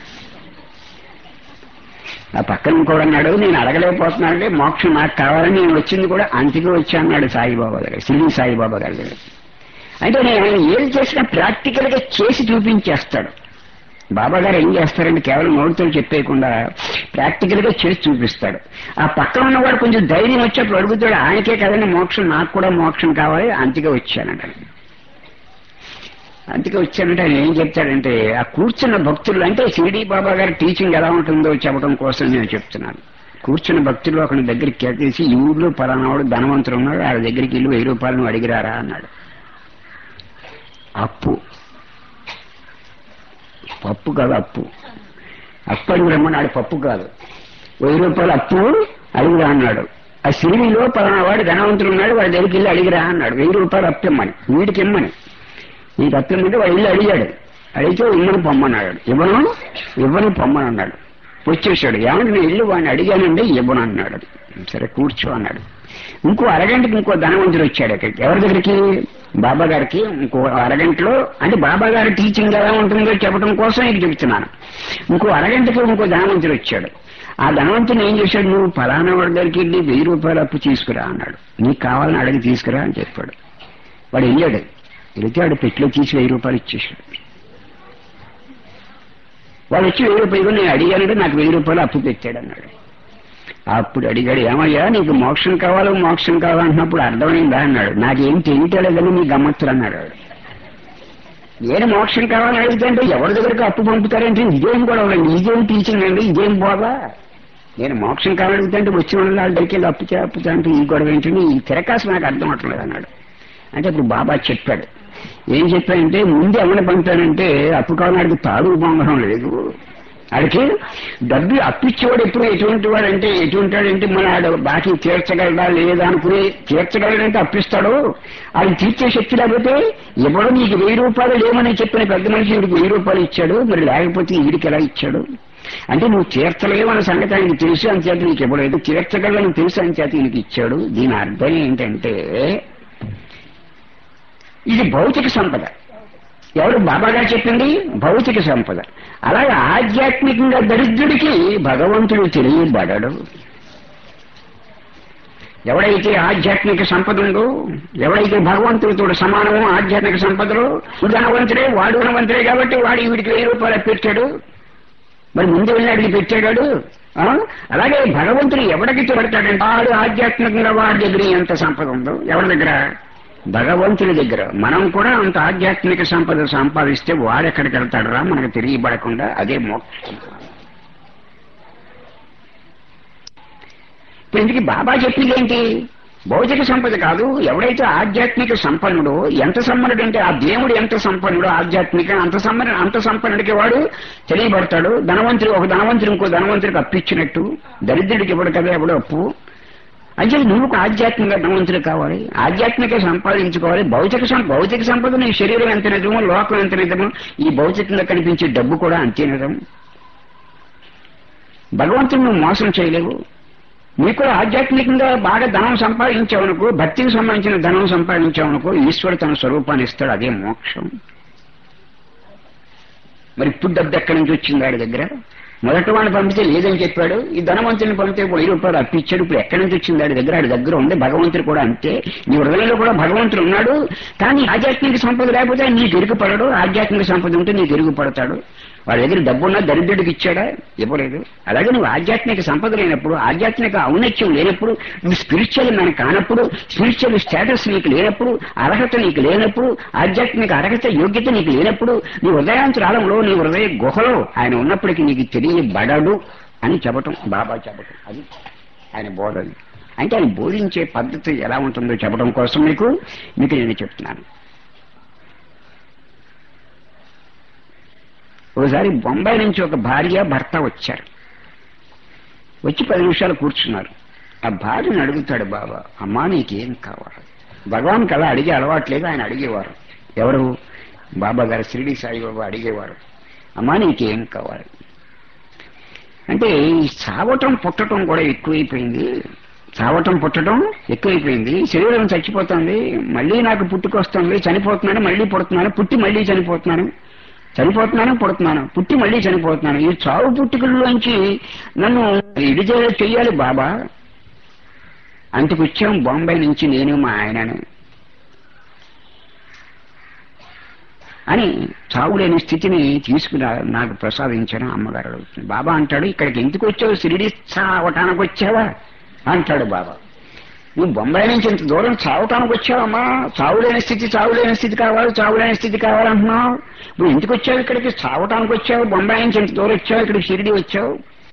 ఆ పక్కన ఇంకోడు అన్నాడు నేను అడగలేకపోతున్నానంటే మోక్షం నాకు కావాలని నేను వచ్చింది కూడా అంతకు వచ్చానన్నాడు సాయిబాబా దగ్గర, శ్రీ సాయిబాబా గారి దగ్గర. అంటే నేను ఏం చేసినా ప్రాక్టికల్ గా చేసి చూపించేస్తాడు. బాబా గారు ఏం చేస్తారంటే కేవలం నోటితో చెప్పేయకుండా ప్రాక్టికల్ గా చేసి చూపిస్తాడు. ఆ పక్కన ఉన్నవాడు కొంచెం ధైర్యం వచ్చేప్పుడు అడుగుతాడు, ఆయనకే కదండి మోక్షం, నాకు కూడా మోక్షం కావాలి, అంతగా వచ్చానంట. అందుకే వచ్చానంటే ఆయన ఏం చెప్తాడంటే ఆ కూర్చున్న భక్తులు, అంటే షిరిడీ బాబా గారి టీచింగ్ ఎలా ఉంటుందో చెప్పడం కోసం నేను చెప్తున్నాను. కూర్చున్న భక్తులు ఒకరి దగ్గరికి కేటేసి ఈ ఊళ్ళో పలానావాడు ధనవంతుడు ఉన్నాడు, ఆ దగ్గరికి ఇల్లు వెయ్యి రూపాయలను అడిగిరారా అన్నాడు. అప్పు పప్పు కాదు, అప్పు అప్పు అడిగి రమ్మన్నాడు, పప్పు కాదు, వెయ్యి రూపాయలు అప్పు అడిగిరా అన్నాడు. ఆ షిరిడీలో పలానావాడు ధనవంతుడు ఉన్నాడు, వాడి దగ్గరికి ఇల్లు అడిగిరా అన్నాడు. వెయ్యి రూపాయలు అప్పు ఇమ్మని, వీడికి ఇమ్మని. నీకు అప్పమంటే వాడు ఇల్లు అడిగాడు, అడిగితే ఇమ్మని పొమ్మన్నాడు. ఇవ్వను ఇవ్వను పొమ్మని అన్నాడు. వచ్చేసాడు. ఏమంటే నేను ఇల్లు వాడిని అడిగానండి, ఇవ్వను అన్నాడు. సరే కూర్చో అన్నాడు. ఇంకో అరగంటకి ఇంకో ధనవంతుడు వచ్చాడు అక్కడికి. ఎవరి దగ్గరికి? బాబా గారికి. ఇంకో అరగంటలో, అంటే బాబా గారి టీచింగ్ ఎలా ఉంటుందో చెప్పడం కోసం నీకు చెబుతున్నాను. ఇంకో అరగంటకి ఇంకో ధనవంతుడు వచ్చాడు. ఆ ధనవంతుని ఏం చేశాడు, నువ్వు ఫలానా వాడి దగ్గరికి వెళ్ళి వెయ్యి రూపాయలు అప్పు తీసుకురా అన్నాడు. నీకు కావాలని అడిగి తీసుకురా అని చెప్పాడు. వాడు వెళ్ళాడు. వెళితే వాడు పెట్లో తీసి వెయ్యి రూపాయలు ఇచ్చేసాడు. వాడు వచ్చి వెయ్యి రూపాయలు నేను అడిగానంటే నాకు వెయ్యి రూపాయలు అప్పు పెట్టాడు అన్నాడు. అప్పుడు అడిగాడు, ఏమయ్యా నీకు మోక్షం కావాలో మోక్షం కావాలంటున్నప్పుడు అర్థమైందా అన్నాడు. నాకేం తెలియటలేదని నీ గమ్మత్తులు అన్నాడు. నేను మోక్షం కావాలని అడిగితే అంటే ఎవరి దగ్గరకు అప్పు పంపుతారంటే ఇదేం కూడా ఇదేం టీచింగ్ అండి, ఇదేం బోధ, నేను మోక్షం కావాలంటే వచ్చిన వాళ్ళు వాళ్ళ దగ్గరికి వెళ్ళి అప్పు చే అప్పు చే అంటే ఈ గొడవ ఏంటంటే ఈ తిరకాసు నాకు అర్థం అవట్లేదు అన్నాడు. అంటే ఇప్పుడు బాబా చెప్పాడు. ఏం చెప్పాడంటే ముందు ఎవరిని పంపానంటే అప్పు కావాలడికి తాడు బొంగడం లేదు, ఆడికి డబ్బు అప్పిచ్చేవాడు ఎప్పుడు ఎటువంటి వాడంటే ఎటువంటి వాడంటే మన ఆడు బాకీ తీర్చగలడా లేదా అనుకుని తీర్చగలడంటే అప్పిస్తాడు, అది తీర్చే శక్తి లేకపోతే ఎవడో నీకు వెయ్యి రూపాయలు లేవని చెప్పిన పెద్ద మనిషి వీడికి వెయ్యి రూపాయలు ఇచ్చాడు, మరి లేకపోతే వీడికి ఎలా ఇచ్చాడు అంటే నువ్వు తీర్చలేవన్న సంగతి ఆయనకి తెలుసు అని చేత నీకు ఎవడైతే తీర్చగలని తెలుసు అని చేత నీకు ఇచ్చాడు. దీని అర్థం ఏంటంటే ఇది భౌతిక సంపద. ఎవరు బాబాగా చెప్పింది భౌతిక సంపద. అలాగే ఆధ్యాత్మికంగా దరిద్రుడికి భగవంతుడు తెలియబడడు. ఎవడైతే ఆధ్యాత్మిక సంపద ఉందో, ఎవడైతే భగవంతుడితో సమానమో ఆధ్యాత్మిక సంపదలో ధనవంతుడే, వాడు ధనవంతుడే కాబట్టి వాడు వీడికి వెయ్యి రూపాయలు పెట్టాడు, మరి ముందు వెళ్ళాడికి పెట్టాడు. అలాగే భగవంతుడు ఎవడికి పెడతాడంటే వాడు ఆధ్యాత్మికంగా వాడి దగ్గర ఎంత సంపద ఉందో, ఎవరి దగ్గర భగవంతుడి దగ్గర. మనం కూడా అంత ఆధ్యాత్మిక సంపద సంపాదిస్తే వాడెక్కడికి వెళ్తాడు రా మనకు తెలియబడకుండా, అదే మోక్షం. ఇప్పుడు ఇందుకు బాబా చెప్పింది ఏంటి? భౌతిక సంపద కాదు, ఎవడైతే ఆధ్యాత్మిక సంపన్నుడో, ఎంత సంపన్నుడు అంటే ఆ దేవుడు ఎంత సంపన్నుడో ఆధ్యాత్మిక అంత సంపన్న అంత సంపన్నుడికి వాడు తెలియబడతాడు. ధనవంతుడు ఒక ధనవంతుడు ఇంకో ధనవంతుడికి అప్పిచ్చినట్టు దరిద్రుడికి ఇవ్వడు కదా ఎవడో అప్పు. అంటే నువ్వు ఆధ్యాత్మిక ధనవంతుడు కావాలి, ఆధ్యాత్మిక సంపాదించుకోవాలి. భౌతిక భౌతిక సంపద నీ శరీరం ఎంత నిజమో, లోకం ఎంత నిజమో, ఈ భౌతికంగా కనిపించే డబ్బు కూడా అంతే నిజం. భగవంతుడు నువ్వు మోసం చేయలేవు. నీకు కూడా ఆధ్యాత్మికంగా బాగా ధనం సంపాదించావనుకో, భక్తికి సంబంధించిన ధనం సంపాదించావనుకో, ఈశ్వరుడు తన స్వరూపాన్ని ఇస్తాడు, అదే మోక్షం. మరి ఇప్పుడు డబ్బు ఎక్కడి నుంచి వచ్చింది వాడి దగ్గర? మొదటి వాడిని పంపితే లేదని చెప్పాడు, ఈ ధనవంతుని పంపితే వెయ్యి రూపాయలు అప్పిచ్చాడు. ఇప్పుడు ఎక్కడి నుంచి వచ్చింది వాడి దగ్గర? వాడి దగ్గర ఉంది. భగవంతుడు కూడా అంతే, నీ హృదయంలో కూడా భగవంతుడు ఉన్నాడు. కానీ ఆధ్యాత్మిక సంపద లేకపోతే నీకు ఎరుగుపడడు, ఆధ్యాత్మిక సంపద ఉంటే నీకు ఎరుగుపడతాడు. వాడి దగ్గర డబ్బున్నా దరిద్రుడికి ఇచ్చాడా? ఇవ్వలేదు. అలాగే నువ్వు ఆధ్యాత్మిక సంపద లేనప్పుడు, ఆధ్యాత్మిక ఔన్నత్యం లేనప్పుడు, నువ్వు స్పిరిచువల్ మనం కానప్పుడు, స్పిరిచువల్ స్టేటస్ నీకు లేనప్పుడు, అర్హత నీకు లేనప్పుడు, ఆధ్యాత్మిక అర్హత యోగ్యత నీకు లేనప్పుడు, నీ హృదయాంతరాళంలో నీ హృదయ గుహలో ఆయన ఉన్నప్పటికీ నీకు తెలియబడడు అని చెప్పటం బాబా చెప్పటం, అది ఆయన బోధన. అంటే ఆయన బోధించే పద్ధతి ఎలా ఉంటుందో చెప్పడం కోసం మీకు మీకు నేను చెప్తున్నాను. ఒకసారి బొంబాయి నుంచి ఒక భార్య భర్త వచ్చారు. వచ్చి పది నిమిషాలు కూర్చున్నారు. ఆ భార్యను అడుగుతాడు బాబా, అమ్మా నీకేం కావాలి? భగవాన్ కలా అడిగే అలవాట్లేదు, ఆయన అడిగేవారు. ఎవరు? బాబా గారు షిరిడి సాయిబాబా అడిగేవారు, అమ్మా నీకేం కావాలి అంటే. చావటం పుట్టడం కూడా ఎక్కువైపోయింది, చావటం పుట్టడం ఎక్కువైపోయింది. శరీరం చచ్చిపోతుంది, మళ్ళీ నాకు పుట్టుకొస్తుంది, చనిపోతున్నాను, మళ్ళీ పుడుతున్నాను, పుట్టి మళ్ళీ చనిపోతున్నాను, చనిపోతున్నాను, పుడుతున్నాను, పుట్టి మళ్ళీ చనిపోతున్నాను. ఈ చావు పుట్టుకల్లోంచి నన్ను విడుదల చెయ్యాలి బాబా. అంతకొచ్చాం బాంబాయి నుంచి నేను మా ఆయనను అని చావు లేని స్థితిని తీసుకుని నాకు ప్రసాదించాను అమ్మగారు అడుగుతుంది. బాబా అంటాడు, ఇక్కడికి ఎందుకు వచ్చావు? షిరిడి చావటానికి వచ్చావా అంటాడు బాబా. నువ్వు బొంబాయి నుంచి ఇంత దూరం చావటానికి వచ్చావమ్మా, చావులేని స్థితి చావులేని స్థితి కావాలి చావులేని స్థితి కావాలంటున్నావు. నువ్వు ఎందుకు వచ్చావు? ఇక్కడికి చావటానికి వచ్చావు. బొంబాయి నుంచి ఇంత దూరం వచ్చావు, ఇక్కడికి షిరిడి వచ్చావు.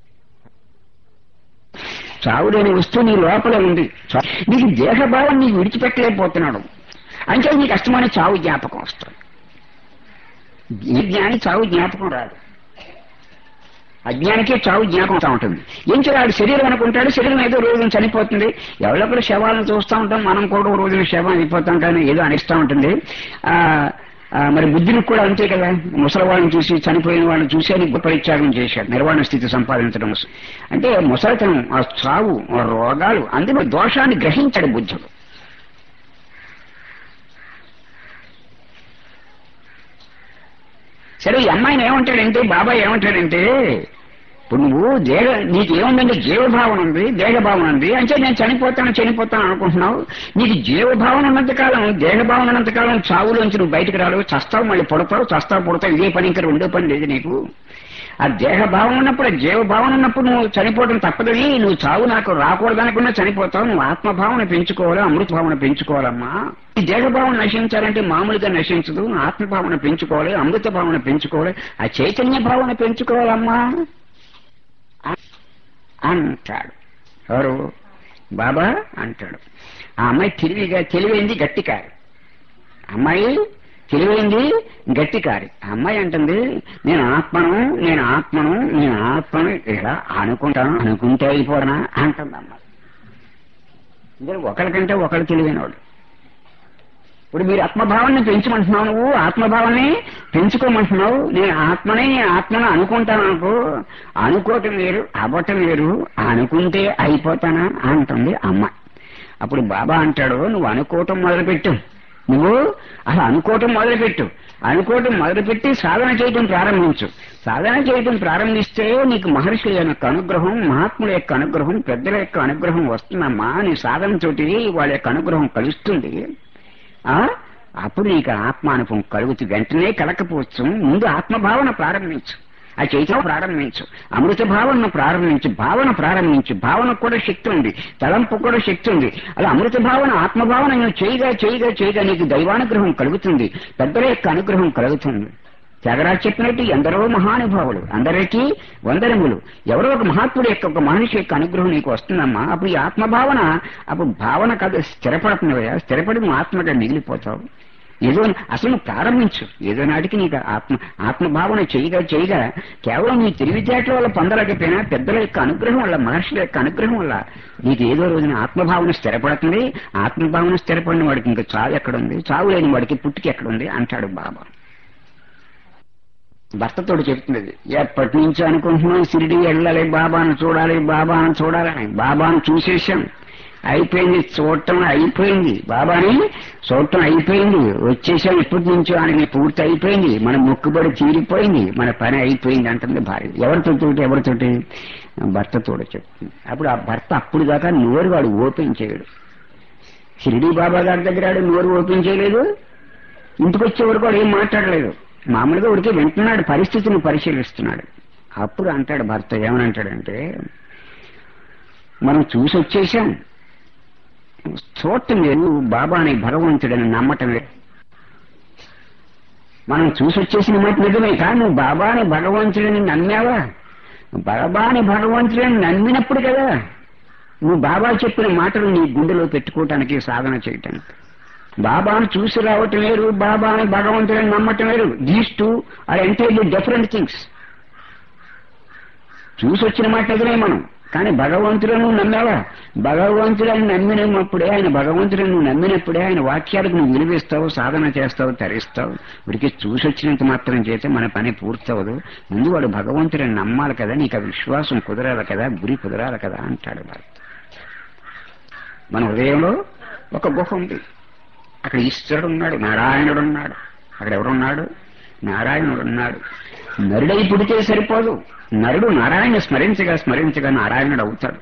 చావులేని వస్తువు నీ లోపల ఉంది. నీకు దేహభావం నీకు విడిచిపెట్టలేకపోతున్నాడు అంటే నీకు కష్టమైన చావు జ్ఞాపకం వస్తుంది. ఈ జ్ఞాని చావు జ్ఞాపకం రాదు, అజ్ఞానికే చావు జ్ఞాపకం ఉంటుంది. ఏం చేయాలి? శరీరం అనుకుంటాడు, శరీరం ఏదో రోజున చనిపోతుంది. ఎవరొకరు శవాలను చూస్తూ ఉంటాం, మనం కూడా ఒక రోజున శవం అయిపోతాం, కానీ ఏదో అనిస్తూ ఉంటుంది. ఆ మరి బుద్ధినికి కూడా అంతే కదా. ముసలి వాళ్ళని చూసి, చనిపోయిన వాళ్ళని చూసి అని పరిత్యాగం చేశాడు నిర్వాణ స్థితి సంపాదించడం. అంటే ముసలితనం, ఆ చావు, ఆ రోగాలు, అందులో దోషాన్ని గ్రహించాడు బుద్ధుడు. సరే ఈ అమ్మాయిని ఏమంటాడంటే, బాబా ఏమంటాడంటే, ఇప్పుడు నువ్వు దేహ నీకేముందంటే జీవభావన ఉంది, దేహభావన ఉంది. అంటే నేను చనిపోతాను చనిపోతాను అనుకుంటున్నావు. నీకు జీవభావన ఉన్నంతకాలం, దేహభావన ఉన్నంతకాలం చావులోంచి నువ్వు బయటకు రాలేవు. చస్తావు, మళ్ళీ పుడతావు, చస్తావు పుడతావు, ఇదే పని, ఇంకా రెండో పని లేదు నీకు. ఆ దేహభావం ఉన్నప్పుడు, జీవభావన ఉన్నప్పుడు నువ్వు చనిపోవడం తప్పదని, నువ్వు చావు నాకు రాకూడదనుకున్నా చనిపోతావు. నువ్వు ఆత్మభావన పెంచుకోవాలి, అమృత భావన పెంచుకోవాలమ్మా. ఈ దేహభావన నశించాలంటే మామూలుగా నశించదు. ఆత్మభావన పెంచుకోవాలి, అమృత భావన పెంచుకోవాలి, ఆ చైతన్య భావన పెంచుకోవాలమ్మా అంటాడు. ఎవరు? బాబా అంటాడు. ఆ అమ్మాయి తెలివిగా తెలివైంది గట్టి కారు. అమ్మాయి తెలివైంది గట్టి కారు. ఆ అమ్మాయి అంటుంది, నేను ఆత్మను నేను ఆత్మను నేను ఆత్మను ఇలా అనుకుంటాను, అనుకుంటే అయిపోనా అంటుంది అమ్మాయి. ఇద్దరు ఒకరికంటే ఒకరు తెలివైన వాళ్ళు. ఇప్పుడు మీరు ఆత్మభావాన్ని పెంచమంటున్నావు, నువ్వు ఆత్మభావాన్ని పెంచుకోమంటున్నావు. నేను ఆత్మనే ఆత్మను అనుకుంటాను అనుకో, అనుకోవటం వేరు అవ్వటం వేరు, అనుకుంటే అయిపోతానా అంటుంది అమ్మ. అప్పుడు బాబా అంటాడు, నువ్వు అనుకోవటం మొదలుపెట్టు, నువ్వు అసలు అనుకోవటం మొదలుపెట్టు, అనుకోవటం మొదలుపెట్టి సాధన చేయటం ప్రారంభించు. సాధన చేయటం ప్రారంభిస్తే నీకు మహర్షుల యొక్క అనుగ్రహం, మహాత్ముల యొక్క అనుగ్రహం, పెద్దల యొక్క అనుగ్రహం వస్తుందమ్మా. నీ సాధన తోటి వాళ్ళ యొక్క అనుగ్రహం కలుస్తుంది. ఆ అప్పుడు నీకు ఆత్మ అనుభవం కలుగుతుంది. వెంటనే కలకపోవచ్చు, ముందు ఆత్మభావన ప్రారంభించు, ఆ చైతన్యం ప్రారంభించు, అమృత భావనను ప్రారంభించు, భావన ప్రారంభించు. భావనకు కూడా శక్తి ఉంది, తలంపు కూడా శక్తి ఉంది. అలా అమృత భావన ఆత్మభావన నువ్వు చేయగా చేయగా చేయగా నీకు దైవానుగ్రహం కలుగుతుంది, పెద్దల యొక్క అనుగ్రహం కలుగుతుంది. త్యాగరాజు చెప్పినట్టు ఎందరో మహానుభావులు, అందరికీ వందనములు. ఎవరో ఒక మహాత్ముడు యొక్క ఒక మనిషి యొక్క అనుగ్రహం నీకు వస్తుందమ్మా. అప్పుడు ఈ ఆత్మభావన, అప్పుడు భావన కాదు స్థిరపడుతున్నావా, స్థిరపడి నువ్వు ఆత్మగా మిగిలిపోతావు. ఏదో అసలు నువ్వు ప్రారంభించు. ఏదో నాటికి నీకు ఆత్మ ఆత్మభావన చేయగా చేయగా కేవలం నీ తెలివితేటల వల్ల పొందలేకపోయినా పెద్దల యొక్క అనుగ్రహం వల్ల, మహర్షుల యొక్క అనుగ్రహం వల్ల నీకు ఏదో రోజున ఆత్మభావన స్థిరపడుతుంది. ఆత్మభావన స్థిరపడిన వాడికి ఇంకా చావు ఎక్కడుంది, చావు లేని వాడికి పుట్టుకి ఎక్కడుంది అంటాడు బాబా. భర్తతోడు చెప్తున్నది, ఎప్పటి నుంచి అనుకుంటున్నాం షిరిడి వెళ్ళాలి, బాబాను చూడాలి, బాబాను చూడాలని. బాబాను చూసేసాం, అయిపోయింది, చూడటం అయిపోయింది, బాబాని చూడటం అయిపోయింది, వచ్చేసాం. ఇప్పటి నుంచో ఆయనకి పూర్తి అయిపోయింది, మన మొక్కుబడి తీరిపోయింది, మన పని అయిపోయింది అంటుంది భార్య. ఎవరితో తోటి ఎవరితోటి? భర్తతోడు చెప్తుంది. అప్పుడు ఆ భర్త అప్పుడు దాకా నోరు వాడు ఓపెన్ చేయడు. షిరిడి బాబా గారి దగ్గర వాడు నోరు ఓపెన్ చేయలేదు, ఇంటికి వచ్చే వరకు వాడు ఏం మాట్లాడలేదు. మామూలుగా ఉడికి వింటున్నాడు, పరిస్థితిని పరిశీలిస్తున్నాడు. అప్పుడు అంటాడు భర్త, ఏమనంటాడంటే, మనం చూసి వచ్చేసాం, చూడటం లేదు, బాబాని భగవంతుడని నమ్మటం లేదు. మనం చూసి వచ్చేసిన మాట నిజమే, కానీ నువ్వు బాబాని భగవంతుడని నమ్మావా? బాబాని భగవంతుడని నమ్మినప్పుడు కదా నువ్వు బాబా చెప్పిన మాటలు నీ గుండెలో పెట్టుకోవటానికి, సాధన చేయటానికి. బాబాను చూసి రావటం వేరు, బాబాని భగవంతుడని నమ్మటం వేరు. These two are entirely different things. చూసి వచ్చిన మాట నిజమే మనం, కానీ భగవంతులను నమ్మావా? భగవంతుడని నమ్మినప్పుడే, ఆయన భగవంతుడిని నువ్వు నమ్మినప్పుడే ఆయన వాక్యాలకు నువ్వు విలువిస్తావు, సాధన చేస్తావు, తరిస్తావు. వీడికి చూసి వచ్చినంత మాత్రం చేస్తే మన పని పూర్తవదు. ముందు వాడు భగవంతుడిని నమ్మాలి కదా, నీకు ఆ విశ్వాసం కుదరాలి కదా, గురి కుదరాలి కదా అంటాడు భర్త. మన హృదయంలో ఒక గుహ ఉంది, అక్కడ ఈశ్వరుడు ఉన్నాడు, నారాయణుడు ఉన్నాడు. అక్కడ ఎవరున్నాడు? నారాయణుడు ఉన్నాడు. నరుడై పుడితే సరిపోదు, నరుడు నారాయణ స్మరించగా స్మరించగా నారాయణుడు అవుతాడు.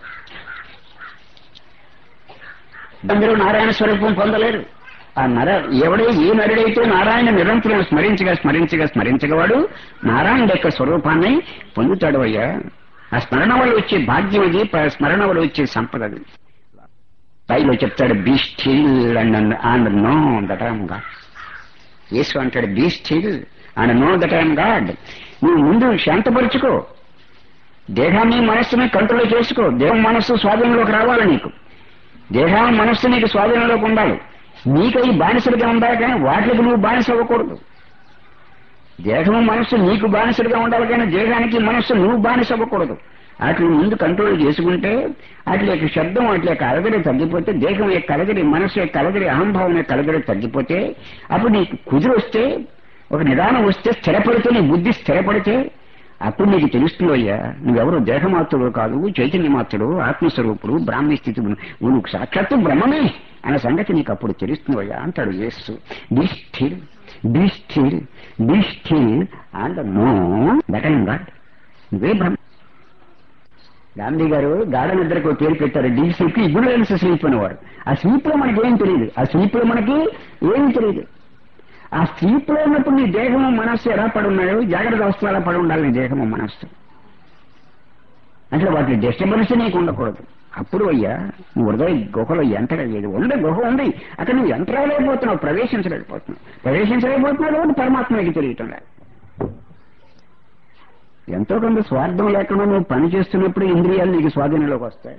అందరూ నారాయణ స్వరూపం పొందలేరు. ఆ నర ఎవడే ఏ నరుడైతే నారాయణ నిరంతరం స్మరించగా స్మరించగా స్మరించగా వాడు నారాయణుడి యొక్క స్వరూపాన్ని పొందుతాడు. అయ్యా, ఆ స్మరణ వల్ల వచ్చే భాగ్యం అది, స్మరణ వల్ల వచ్చే సంపద అది. బైబిల్లో చెప్తాడు, be still and and know that I am God. Yesu అంటాడు, be still and know that I am God. నువ్వు ముందు శాంతపరుచుకో, దేహాన్ని మనస్సుని కంట్రోల్ చేసుకో. దేహం మనస్సు స్వాధీనంలోకి రావాలి. నీకు దేహం మనస్సు నీకు స్వాధీనంలోకి ఉండాలి. నీకై బానిసలుగా ఉండాలి, కానీ వాటికి నువ్వు బానిస అవ్వకూడదు. దేహము మనస్సు నీకు బానిసలుగా ఉండాలి, కానీ దేహానికి మనస్సు నువ్వు బానిస అవ్వకూడదు. వాటిని ముందు కంట్రోల్ చేసుకుంటే వాటి యొక్క శబ్దం, వాటి యొక్క అలగడి తగ్గిపోతే, దేహం యొక్క అలగడి, మనస్సు యొక్క అలగడి, అహంభావం యొక్క అలగడి తగ్గిపోతే, అప్పుడు నీకు కుదురు వస్తే, ఒక నిదానం వస్తే, స్థిరపడితే, నీ బుద్ధి స్థిరపడితే, అప్పుడు నీకు తెలుస్తుంది, అయ్యా నువ్వెవరు దేహమాత్రుడు కాదు, చైతన్యమాత్రుడు, ఆత్మస్వరూపుడు, బ్రాహ్మీ స్థితి, నువ్వు సాక్షాత్తు బ్రహ్మమే అన్న సంగతి నీకు అప్పుడు తెలుస్తుంది అయ్యా అంటాడు Yesu. Be still, be still, be still and know that I am God. నువ్వే బ్రహ్మ. గాంధీ గారు గాఢ నిద్రకు పేరు పెట్టారు, డీప్ స్లీప్, ఇగ్నోరెన్స్ స్లీప్ అనేవాడు. ఆ స్లీప్ లో మనకి ఏం తెలియదు, ఆ స్లీప్ లో మనకి ఏం తెలియదు. ఆ స్లీప్ లో ఉన్నప్పుడు నీ దేహము మనస్సు ఎలా పడి ఉన్నాయో, జాగ్రత్త అవస్థలు ఎలా పడి ఉండాలి నీ దేహము మనస్సు. అంటే వాటి డిస్టర్బెన్స్ నీకు ఉండకూడదు. అప్పుడు అయ్యా నువ్వు హృదయ గుహలో ఎంటలేదు. ఉండే గుహ ఉంది, అక్కడ నువ్వు ఎంటరాలేకపోతున్నావు, ప్రవేశించలేకపోతున్నావు. ప్రవేశించలేకపోతున్నావు కాబట్టి పరమాత్మకి తెలియటం లేదు. ఎంతో కొంత స్వార్థం లేకుండా నువ్వు పని చేస్తున్నప్పుడు ఇంద్రియాలు నీకు స్వాధీనంలోకి వస్తాయి.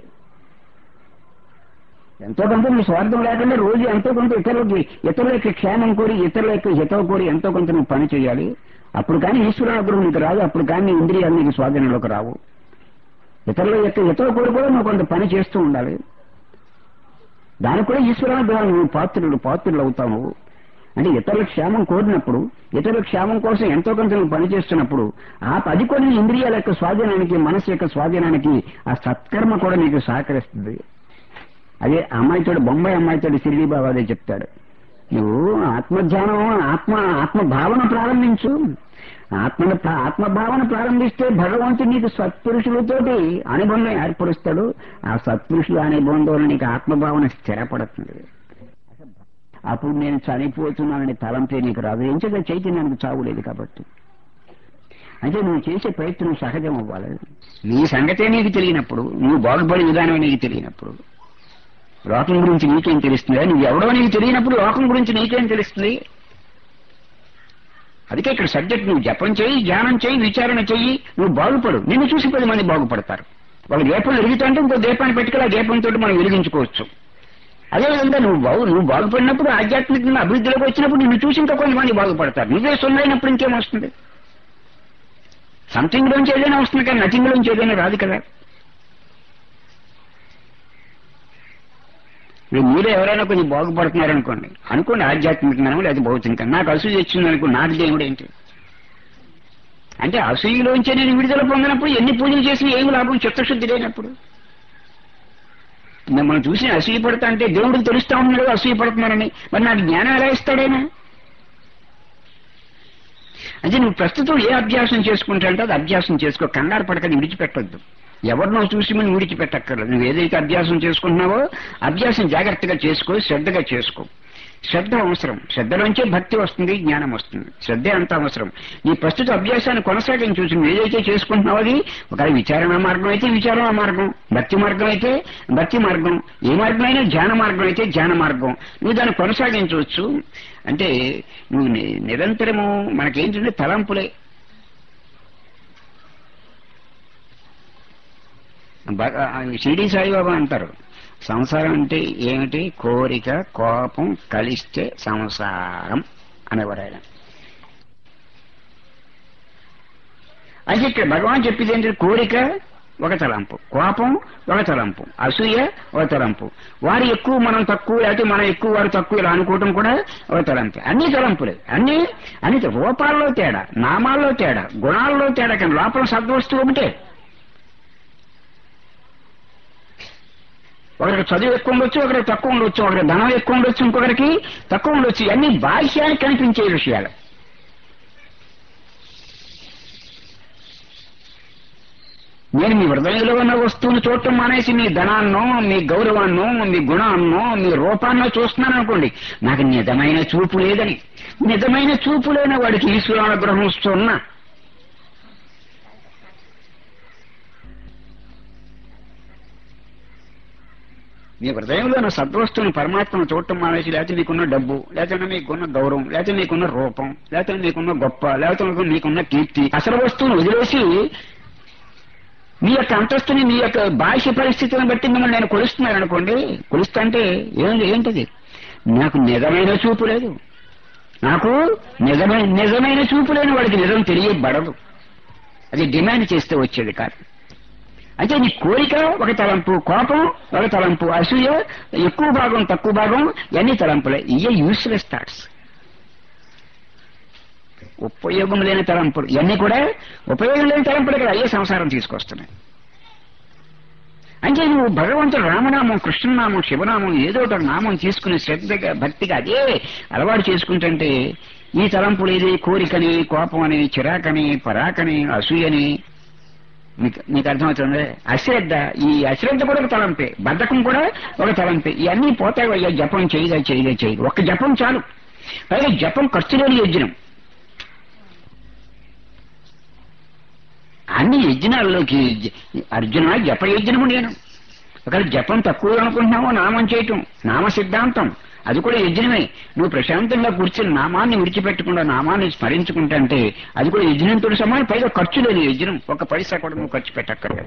ఎంతో కొంత నువ్వు స్వార్థం లేకుండా రోజు ఎంతో కొంత ఇతరులకి ఇతరుల యొక్క క్షేమం కోరి ఇతరుల యొక్క హితవ కోరి ఎంతో కొంత నువ్వు పని చేయాలి. అప్పుడు కానీ ఈశ్వరానుగ్రహం నీకు రాదు. అప్పుడు కానీ ఇంద్రియాలు నీకు స్వాధీనంలోకి రావు. ఇతరుల యొక్క హితవ కోరి కూడా నువ్వు కొంత పని చేస్తూ ఉండాలి. దానికి కూడా ఈశ్వరానుగ్రహం నువ్వు పాత్రులు పాత్రులు అవుతావు. అంటే ఇతరుల క్షేమం కోరినప్పుడు ఇతరుల క్షేమం కోసం ఎంతో కొంత నువ్వు పనిచేస్తున్నప్పుడు ఆ పది కొన్ని ఇంద్రియాల యొక్క స్వాధీనానికి మనసు యొక్క స్వాధీనానికి ఆ సత్కర్మ కూడా నీకు సహకరిస్తుంది. అదే అమ్మాయితో బొంబాయి అమ్మాయితో షిరిడీ బాబా అదే చెప్తాడు. నువ్వు ఆత్మధ్యానం ఆత్మ ఆత్మభావన ప్రారంభించు. ఆత్మ ఆత్మభావన ప్రారంభిస్తే భగవంతుడు నీకు సత్పురుషులతోటి అనుబంధం ఏర్పరుస్తాడు. ఆ సత్పురుషుల అనుబంధంలో నీకు ఆత్మభావన స్థిరపడుతుంది. అప్పుడు నేను చనిపోతున్నానని తలంపే నీకు రాదు. ఎంచగా చైతన్యానికి చావులేదు కాబట్టి. అంటే నువ్వు చేసే ప్రయత్నం సహజం అవ్వాలి. నీ సంగతే నీకు తెలియనప్పుడు, నువ్వు బాగుపడే విధానం నీకు తెలియనప్పుడు లోకం గురించి నీకేం తెలుస్తుంది? నువ్వు ఎవడో నీకు తెలియనప్పుడు లోకం గురించి నీకేం తెలుస్తుంది? అందుకే ఇక్కడ సబ్జెక్ట్ నువ్వు జపం చేయి, ధ్యానం చేయి, విచారణ చెయ్యి, నువ్వు బాగుపడు. నిన్ను చూసి పది మంది బాగుపడతారు. వాళ్ళ దీపం వెలుగుతుంటే ఇంకో దీపాన్ని పెట్టుకుని ఆ దీపంతో మనం వెలిగించుకోవచ్చు. అదేవిధంగా నువ్వు బాగు నువ్వు బాగుపడినప్పుడు ఆధ్యాత్మికంగా అభివృద్ధిలోకి వచ్చినప్పుడు నిన్ను చూసి ఇంకా కొంతమంది బాగుపడతారు. నువ్వే సొన్నైనప్పుడు ఇంకేం వస్తుంది? సంథింగ్ లోంచి ఏదైనా వస్తుంది కానీ నథింగ్ లోంచి ఏదైనా రాదు కదా. ఇప్పుడు మీరే ఎవరైనా కొంచెం బాగుపడుతున్నారనుకోండి అనుకోండి, ఆధ్యాత్మికంగా లేదా భౌతికంగా. నాకు అసూయ వచ్చింది అనుకో, నాకు దేవుడు ఏంటి అంటే అసూయలోంచే నేను విడుదల పొందినప్పుడు ఎన్ని పూజలు చేసి ఏమి లాభం? చిత్తశుద్ధి లేనప్పుడు మనం చూసి అసూయ పడతా అంటే దేవుడికి తెలుస్తా ఉన్నాడు అసూయ పడుతున్నారని. మరి నాకు జ్ఞానం ఎలా ఇస్తాడైనా? అంటే నువ్వు ప్రస్తుతం ఏ అభ్యాసం చేసుకుంటాంటే అది అభ్యాసం చేసుకో. కంగారు పడకని విడిచిపెట్టొద్దు. ఎవరినో చూసి మనం విడిచిపెట్టక్కర్లేదు. నువ్వు ఏదైతే అభ్యాసం చేసుకుంటున్నావో అభ్యాసం జాగ్రత్తగా చేసుకో, శ్రద్ధగా చేసుకో. శ్రద్ధ అవసరం. శ్రద్ధలోంచే భక్తి వస్తుంది, జ్ఞానం వస్తుంది. శ్రద్ధే అంత అవసరం. నీ ప్రస్తుత అభ్యాసాన్ని కొనసాగించి చూసి నువ్వు ఏదైతే చేసుకుంటున్నావు అది ఒక విచారణ మార్గం అయితే విచారణ మార్గం, భక్తి మార్గం అయితే భక్తి మార్గం, ఏ మార్గం అయినా ధ్యాన మార్గం అయితే ధ్యాన మార్గం. నువ్వు దాన్ని కొనసాగించవచ్చు. అంటే నువ్వు నిరంతరము మనకేంటంటే తలంపులే. షిరిడీ సాయిబాబా అంటారు సంసారం అంటే ఏమిటి? కోరిక కోపం కలిస్తే సంసారం అనేవారు ఆయన. అయితే ఇక్కడ భగవాన్ చెప్పేది ఏంటంటే కోరిక ఒక తలంపు, కోపం ఒక తలంపు, అసూయ ఒక తలంపు. వారు ఎక్కువ మనం తక్కువ, లేకపోతే మనం ఎక్కువ వారు తక్కువ ఇలా అనుకోవటం కూడా ఒక తలంపు. అన్ని తలంపులే. అన్ని అన్ని రూపాల్లో తేడా, నామాల్లో తేడా, గుణాల్లో తేడా, కానీ లోపల సద్వస్తువు ఒకటే. ఒకరికి చదువు ఎక్కువ ఉండొచ్చు, ఒకరికి తక్కువ ఉండొచ్చు, ఒకరికి ధనం ఎక్కువ ఉండొచ్చు, ఇంకొకరికి తక్కువ ఉండొచ్చు. ఇవన్నీ బాహ్యానికి కనిపించే విషయాలు. నేను మీ హృదయంలో ఉన్న వస్తువుని చూడటం మానేసి మీ ధనాన్నో, మీ గౌరవాన్నో, మీ గుణాన్నో, మీ రూపాన్నో చూస్తున్నాను అనుకోండి, నాకు నిజమైన చూపు లేదని. నిజమైన చూపు లేని వాడికి ఈశ్వరానుగ్రహం వస్తున్నా. మీ హృదయంలో ఉన్న సద్వస్తువుని పరమాత్మను చూడటం మానేసి, లేకపోతే మీకున్న డబ్బు, లేకపోతే మీకున్న గౌరవం, లేకపోతే మీకున్న రూపం, లేకపోతే మీకున్న గొప్ప, లేకపోతే మీకున్న కీర్తి, అసలు వస్తువును వదిలేసి మీ యొక్క అంతస్తుని, మీ యొక్క బాహ్య పరిస్థితిని బట్టి మిమ్మల్ని నేను కొలుస్తున్నాను అనుకోండి. కొలుస్తా అంటే ఏంటి ఏంటది? నాకు నిజమైన చూపు లేదు. నాకు నిజమైన నిజమైన చూపు లేని వాడికి నిజం తెలియబడదు. అది డిమాండ్ చేస్తే వచ్చేది కాదు. అంటే నీ కోరిక ఒక తలంపు, కోపం ఒక తలంపు, అసూయ ఎక్కువ భాగం తక్కువ భాగం ఇవన్నీ తలంపులే. ఇవే యూస్లెస్ థాట్స్, ఉపయోగం లేని తలంపులు. ఇవన్నీ కూడా ఉపయోగం లేని తలంపులు కదా అయ్యే సంసారం తీసుకొస్తున్నాయి. అంటే నువ్వు భగవంతుడు రామనామం, కృష్ణనామం, శివనామం ఏదో ఒక నామం తీసుకుని శ్రద్ధగా భక్తిగా అదే అలవాటు చేసుకుంటుంటే ఈ తలంపులు ఇది కోరికని, కోపం అని, చిరాకని, పరాకని, అసూయని మీకు మీకు అర్థమవుతుంది. అశ్రద్ధ, ఈ అశ్రద్ధ కూడా ఒక తలంపే, బద్ధకం కూడా ఒక తలంపే. ఇవన్నీ పోతాయి. అయ్యా జపం చేయగా చేయగా చేయగా ఒక్క జపం చాలు. పైగా జపం ఖర్చు లేని యజ్ఞం. అన్ని యజ్ఞాల్లోకి అర్జున జప యజ్ఞము నేను. ఒకవేళ జపం తక్కువ అనుకుంటున్నామో నామం చేయటం, నామ సిద్ధాంతం, అది కూడా యజ్ఞమే. నువ్వు ప్రశాంతంగా కూర్చొని నామాన్ని విడిచిపెట్టకుండా నామాన్ని స్మరించుకుంటా అంటే అది కూడా యజ్ఞంతో సమానం. పైగా ఖర్చు లేదు యజ్ఞం, ఒక పైసా కూడా నువ్వు ఖర్చు పెట్టక్కర్లేదు.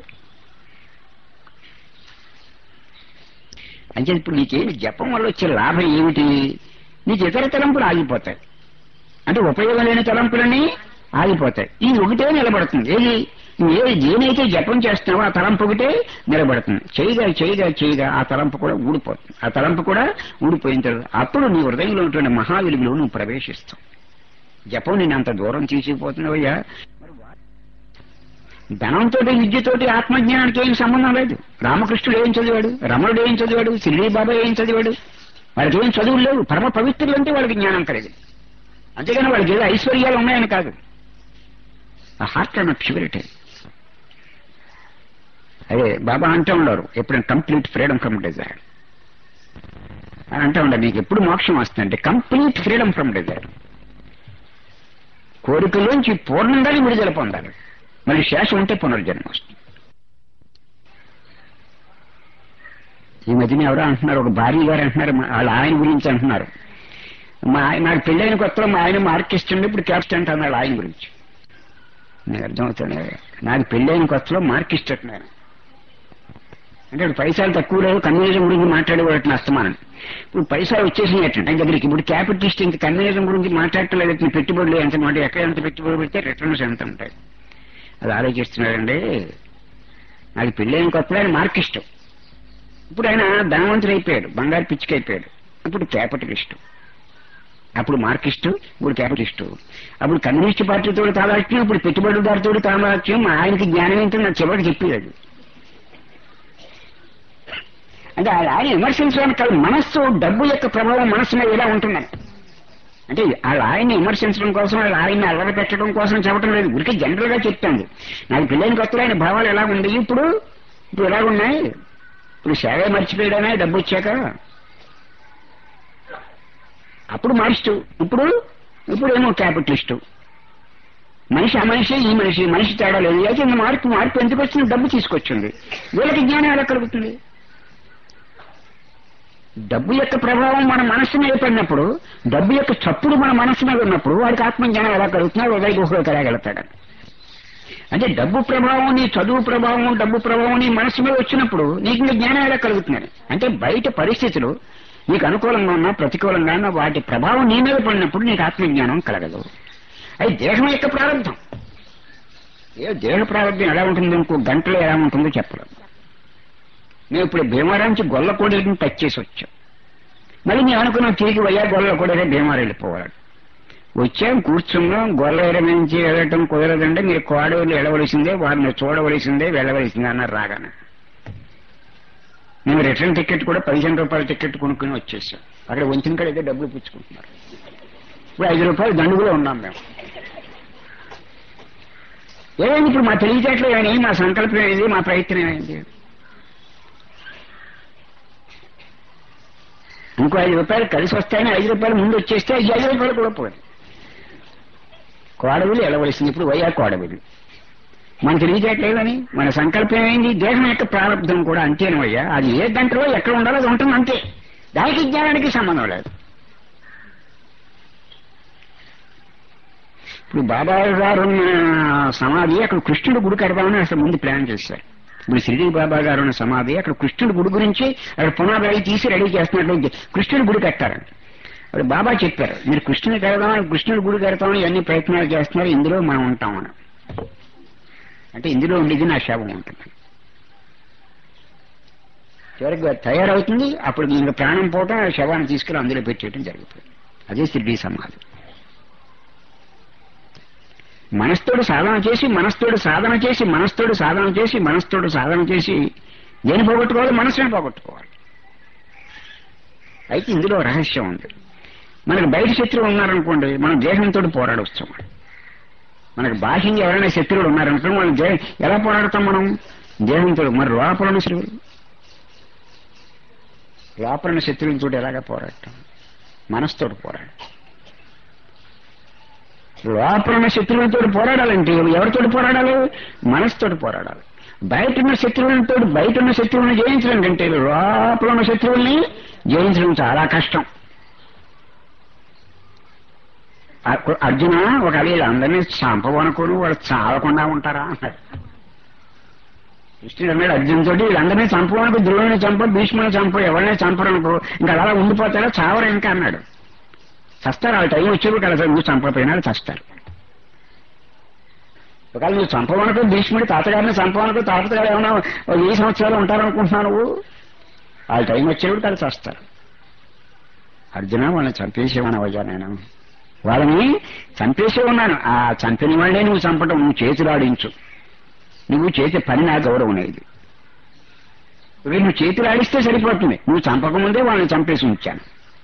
అంటే ఇప్పుడు నీకేమి జపం వల్ల వచ్చే లాభం ఏమిటి? నీకు ఇతర తలంపులు ఆగిపోతాయి, అంటే ఉపయోగం లేని తలంపులని ఆగిపోతాయి. ఈ ఒకటే నిలబడుతుంది. ఏది ఏ దేనైతే జపం చేస్తున్నావో ఆ తలంపు ఒకటే నిలబడుతుంది. చేయగా చేయగా చేయగా ఆ తలంపు కూడా ఊడిపోతుంది. ఆ తలంపు కూడా ఊడిపోయిన తర్వాత అప్పుడు నీ హృదయంలో ఉన్నటువంటి మహావిలుగులో నువ్వు ప్రవేశిస్తావు. జపం నేను అంత దూరం తీసుకుపోతున్నావయ్యా. ధనంతో విద్యతోటి ఆత్మజ్ఞానానికి ఏం సంబంధం లేదు. రామకృష్ణుడు ఏం చదివాడు, రమణుడు ఏం చదివాడు, సిరిడి బాబా ఏం చదివాడు? వాళ్ళకి ఏం చదువులు లేవు. పరమ పవిత్రులు అంటే వాళ్ళకి జ్ఞానం కలిగింది. అంతేగాని వాళ్ళకి ఏదో ఐశ్వర్యాలు ఉన్నాయని కాదు. ఆ హార్ట్ అన్న ప్యూరిటీ. అదే బాబా అంటూ ఉండరు ఎప్పుడైనా కంప్లీట్ ఫ్రీడమ్ ఫ్రమ్ డిజైర్ అని అంటూ ఉండరు. నీకు ఎప్పుడు మోక్షం వస్తుందంటే కంప్లీట్ ఫ్రీడమ్ ఫ్రమ్ డిజైర్. కోరికలోంచి పూర్ణంగానే విడుదల పొందాలి. మళ్ళీ శేషం ఉంటే పునర్జన్మ వస్తుంది. ఈ మధ్యన ఎవరో అంటున్నారు, ఒక భార్య గారు అంటున్నారు, వాళ్ళ ఆయన గురించి అంటున్నారు. మా ఆయన నాకు పెళ్ళైన కొత్తలో మా ఆయన మార్కిస్ట్ ఉండి ఇప్పుడు క్యాప్స్టెంట్ అన్నాడు ఆయన గురించి. నాకు అర్థమవుతుంది. నాకు పెళ్ళైన కొత్తలో మార్కిస్ట్ అంటున్నాను అంటే ఇప్పుడు పైసలు తక్కువ లేవు, కమ్యూనిజం గురించి మాట్లాడేవాడు అస్తమానం. ఇప్పుడు పైసలు వచ్చేసినట్టు ఆయన దగ్గరికి. ఇప్పుడు క్యాపిటలిస్ట్ ఇంక కమ్యూనిజం గురించి మాట్లాడలేదు. పెట్టుబడులు ఎంత మాట, ఎక్కడ ఎంత పెట్టుబడి పెడితే రిటర్న్స్ ఎంత ఉంటాయి అది ఆలోచిస్తున్నాడండి. నాకు పెళ్ళైన కొత్తలో ఆయన మార్కిస్ట్. ఇప్పుడు ఆయన ధనవంతుడు అయిపోయాడు, బంగారు పిచ్చికి అయిపోయాడు. ఇప్పుడు క్యాపిటలిస్టు. అప్పుడు మార్కిస్టు, ఇప్పుడు క్యాపిటలిస్టు. అప్పుడు కమ్యూనిస్ట్ పార్టీతో తాదాత్యం, ఇప్పుడు పెట్టుబడిదారుతో తాదాత్యం. ఆయనకి జ్ఞానం ఏంటో నాకు చివరికి చెప్పేది. అంటే ఆయన విమర్శించడానికి కాదు, మనస్సు డబ్బు యొక్క ప్రభావం మనస్సు మీద ఎలా ఉంటుందని. అంటే వాళ్ళ ఆయన్ని విమర్శించడం కోసం, వాళ్ళ ఆయన్ని అల్లరి పెట్టడం కోసం చెప్పడం లేదు. ఊరికే జనరల్ గా చెప్తాను. నాకు పెళ్ళైన కొత్తలో ఆయన భావాలు ఎలా ఉంది, ఇప్పుడు ఇప్పుడు ఎలా ఉన్నాయి. ఇప్పుడు సేవే మర్చిపోయాడనే డబ్బు వచ్చాక. అప్పుడు మార్క్సిస్టు, ఇప్పుడు ఇప్పుడు ఏమో క్యాపిటలిస్టు. మనిషి ఆ మనిషి, ఈ మనిషి మనిషి తేడా లేదు. అయితే మార్పు మార్పు ఎందుకు వచ్చింది? డబ్బు తీసుకొచ్చింది. వీళ్ళకి జ్ఞానం ఎలా కలుగుతుంది? డబ్బు యొక్క ప్రభావం మన మనస్సు మీద పడినప్పుడు, డబ్బు యొక్క చప్పుడు మన మనస్సు మీద ఉన్నప్పుడు వాడికి ఆత్మజ్ఞానం ఎలా కలుగుతున్నా హృదయ గుహలోకి ఎలాగెళ్తాడని. అంటే డబ్బు ప్రభావం, నీ చదువు ప్రభావం, డబ్బు ప్రభావం నీ మనస్సు మీద వచ్చినప్పుడు నీకు ఇంకా జ్ఞానం ఎలా కలుగుతుందని. అంటే బయట పరిస్థితులు నీకు అనుకూలంగా ఉన్నా ప్రతికూలంగా ఉన్నా వాటి ప్రభావం నీ మీద పడినప్పుడు నీకు ఆత్మజ్ఞానం కలగదు. అది దేహం యొక్క ప్రారంభం. ఏ దేహ ప్రారంభం ఎలా ఉంటుంది, ఇంకో గంటలో ఎలా ఉంటుందో చెప్పలేం. మేము ఇప్పుడు భీమవరం నుంచి గొల్లకోడేని టచ్ చేసి వచ్చాం. మళ్ళీ మేము అనుకున్నాం తిరిగి వయ్యా గొల్లకోడేరే భీమవరం వెళ్ళిపోవాలి. వచ్చాం, కూర్చున్నాం. గొల్ల నుంచి వెళ్ళటం కుదరదంటే మీరు కోడవలు వెళ్ళవలసిందే, వారిని చూడవలసిందే, వెళ్ళవలసిందే అన్నారు రాగానే. మేము రిటర్న్ టికెట్ కూడా పదిహేను రూపాయల టికెట్ కొనుక్కుని వచ్చేసాం. అక్కడ వంచిన కాడ అయితే డబ్బులు పుచ్చుకుంటున్నారు. ఇప్పుడు ఐదు రూపాయలు దండుగులో ఉన్నాం మేము. ఏమైంది ఇప్పుడు? మా తెలివితేటలు ఏమైనా, మా సంకల్పం ఏమైంది, మా ప్రయత్నం ఏమైంది? ఇంకో ఐదు రూపాయలు కలిసి వస్తాయని ఐదు రూపాయలు ముందు వచ్చేస్తే ఈ ఐదు రూపాయలు కూడా పోయింది. కోడవిలు ఎలవలసింది. ఇప్పుడు వయ్యా కోడవిలు. మన తెలివితేటలేదని మన సంకల్పం ఏంది? దేహం యొక్క ప్రారంభం కూడా అంతేనయ్యా. అది ఏ గంటలో ఎక్కడ ఉండాలో అది ఉంటుంది అంతే. దానికి జ్ఞానానికి సంబంధం లేదు. ఇప్పుడు బాబా గారు ఉన్న సమాధి అక్కడ కృష్ణుడు గుడి కడదామని అసలు ముందు ప్లాన్ చేశారు. ఇప్పుడు షిరిడి బాబా గారు ఉన్న సమాధి అక్కడ కృష్ణుడి గుడి గురించి అక్కడ పునాది తీసి రెడీ చేస్తున్నట్లు కృష్ణుడి గుడి కట్టారండి. అప్పుడు బాబా చెప్పారు, మీరు కృష్ణుని కడదామని, కృష్ణుడి గుడి కడతామని ఇవన్నీ ప్రయత్నాలు చేస్తున్నారు, ఇందులో మనం ఉంటామని. అంటే ఇందులో ఉండేది నా శవం ఉంటుంది. చివరికి తయారవుతుంది. అప్పుడు ఇంకా ప్రాణం పోవటం, శవాన్ని తీసుకుని అందులో పెట్టేయడం జరుగుతుంది. అదే షిరిడి సమాధి. మనస్తోడు సాధన చేసి మనస్తోడు సాధన చేసి మనస్తోడు సాధన చేసి మనస్తోడు సాధన చేసి దేని పోగొట్టుకోవాలి? మనసుని పోగొట్టుకోవాలి. అయితే ఇందులో రహస్యం ఉంది. మనకు బయట శత్రువులు ఉన్నారనుకోండి, మనం దేహంతో పోరాడొస్తాం. మనకు బాహ్యంగా ఎవరైనా శత్రువులు ఉన్నారనుకోండి, మనం ఎలా పోరాడతాం? మనం దేహంతో. మరి లోపల శత్రువులు, లోపల శత్రువులతో ఎలాగా పోరాడతాం? మనసుతో పోరాడు. లోపల శత్రువులతో పోరాడాలంటే ఎవరితో పోరాడాలి? మనసుతో పోరాడాలి. బయట ఉన్న శత్రువులతో, బయట ఉన్న శత్రువులను జయించడం కంటే లోపల ఉన్న శత్రువుల్ని జయించడం చాలా కష్టం. అర్జున ఒకవేళ వీళ్ళందరినీ చంపవనుకోను వాళ్ళు చావకుండా ఉంటారా అన్నాడు. కృష్ణుడు అన్నాడు అర్జున్ తోటి వీళ్ళందరినీ చంపవనుకో, ద్రోణుని చంప, భీష్ముని చంప, ఎవరిని చంపరనుకో, ఇంకా అలా ఉండిపోతారో చావరు ఇంకా అన్నాడు. చస్తారు, వాళ్ళ టైం వచ్చేప్పుడు కదా నువ్వు చంపపోయినా చస్తారు. ఒకవేళ నువ్వు చంపవనుకో, భీష్ముడి తాతగారిని చంపవనుకో, తాతగారు ఏమన్నా ఏ సంవత్సరాలు ఉంటారనుకుంటున్నావు నువ్వు, వాళ్ళ టైం వచ్చేప్పుడు కదా చస్తారు. అర్జున వాళ్ళని చంపేసేవనవయ్యా, నేను వాళ్ళని చంపేసే ఉన్నాను. ఆ చంపిన వాళ్ళే నువ్వు చంపటం, నువ్వు చేతులు ఆడించు, నువ్వు చేసే పని నా గౌరవం ఇది. నువ్వు చేతులు ఆడిస్తే సరిపోతుంది, నువ్వు చంపకముందే వాళ్ళని చంపేసి ఉంచాను.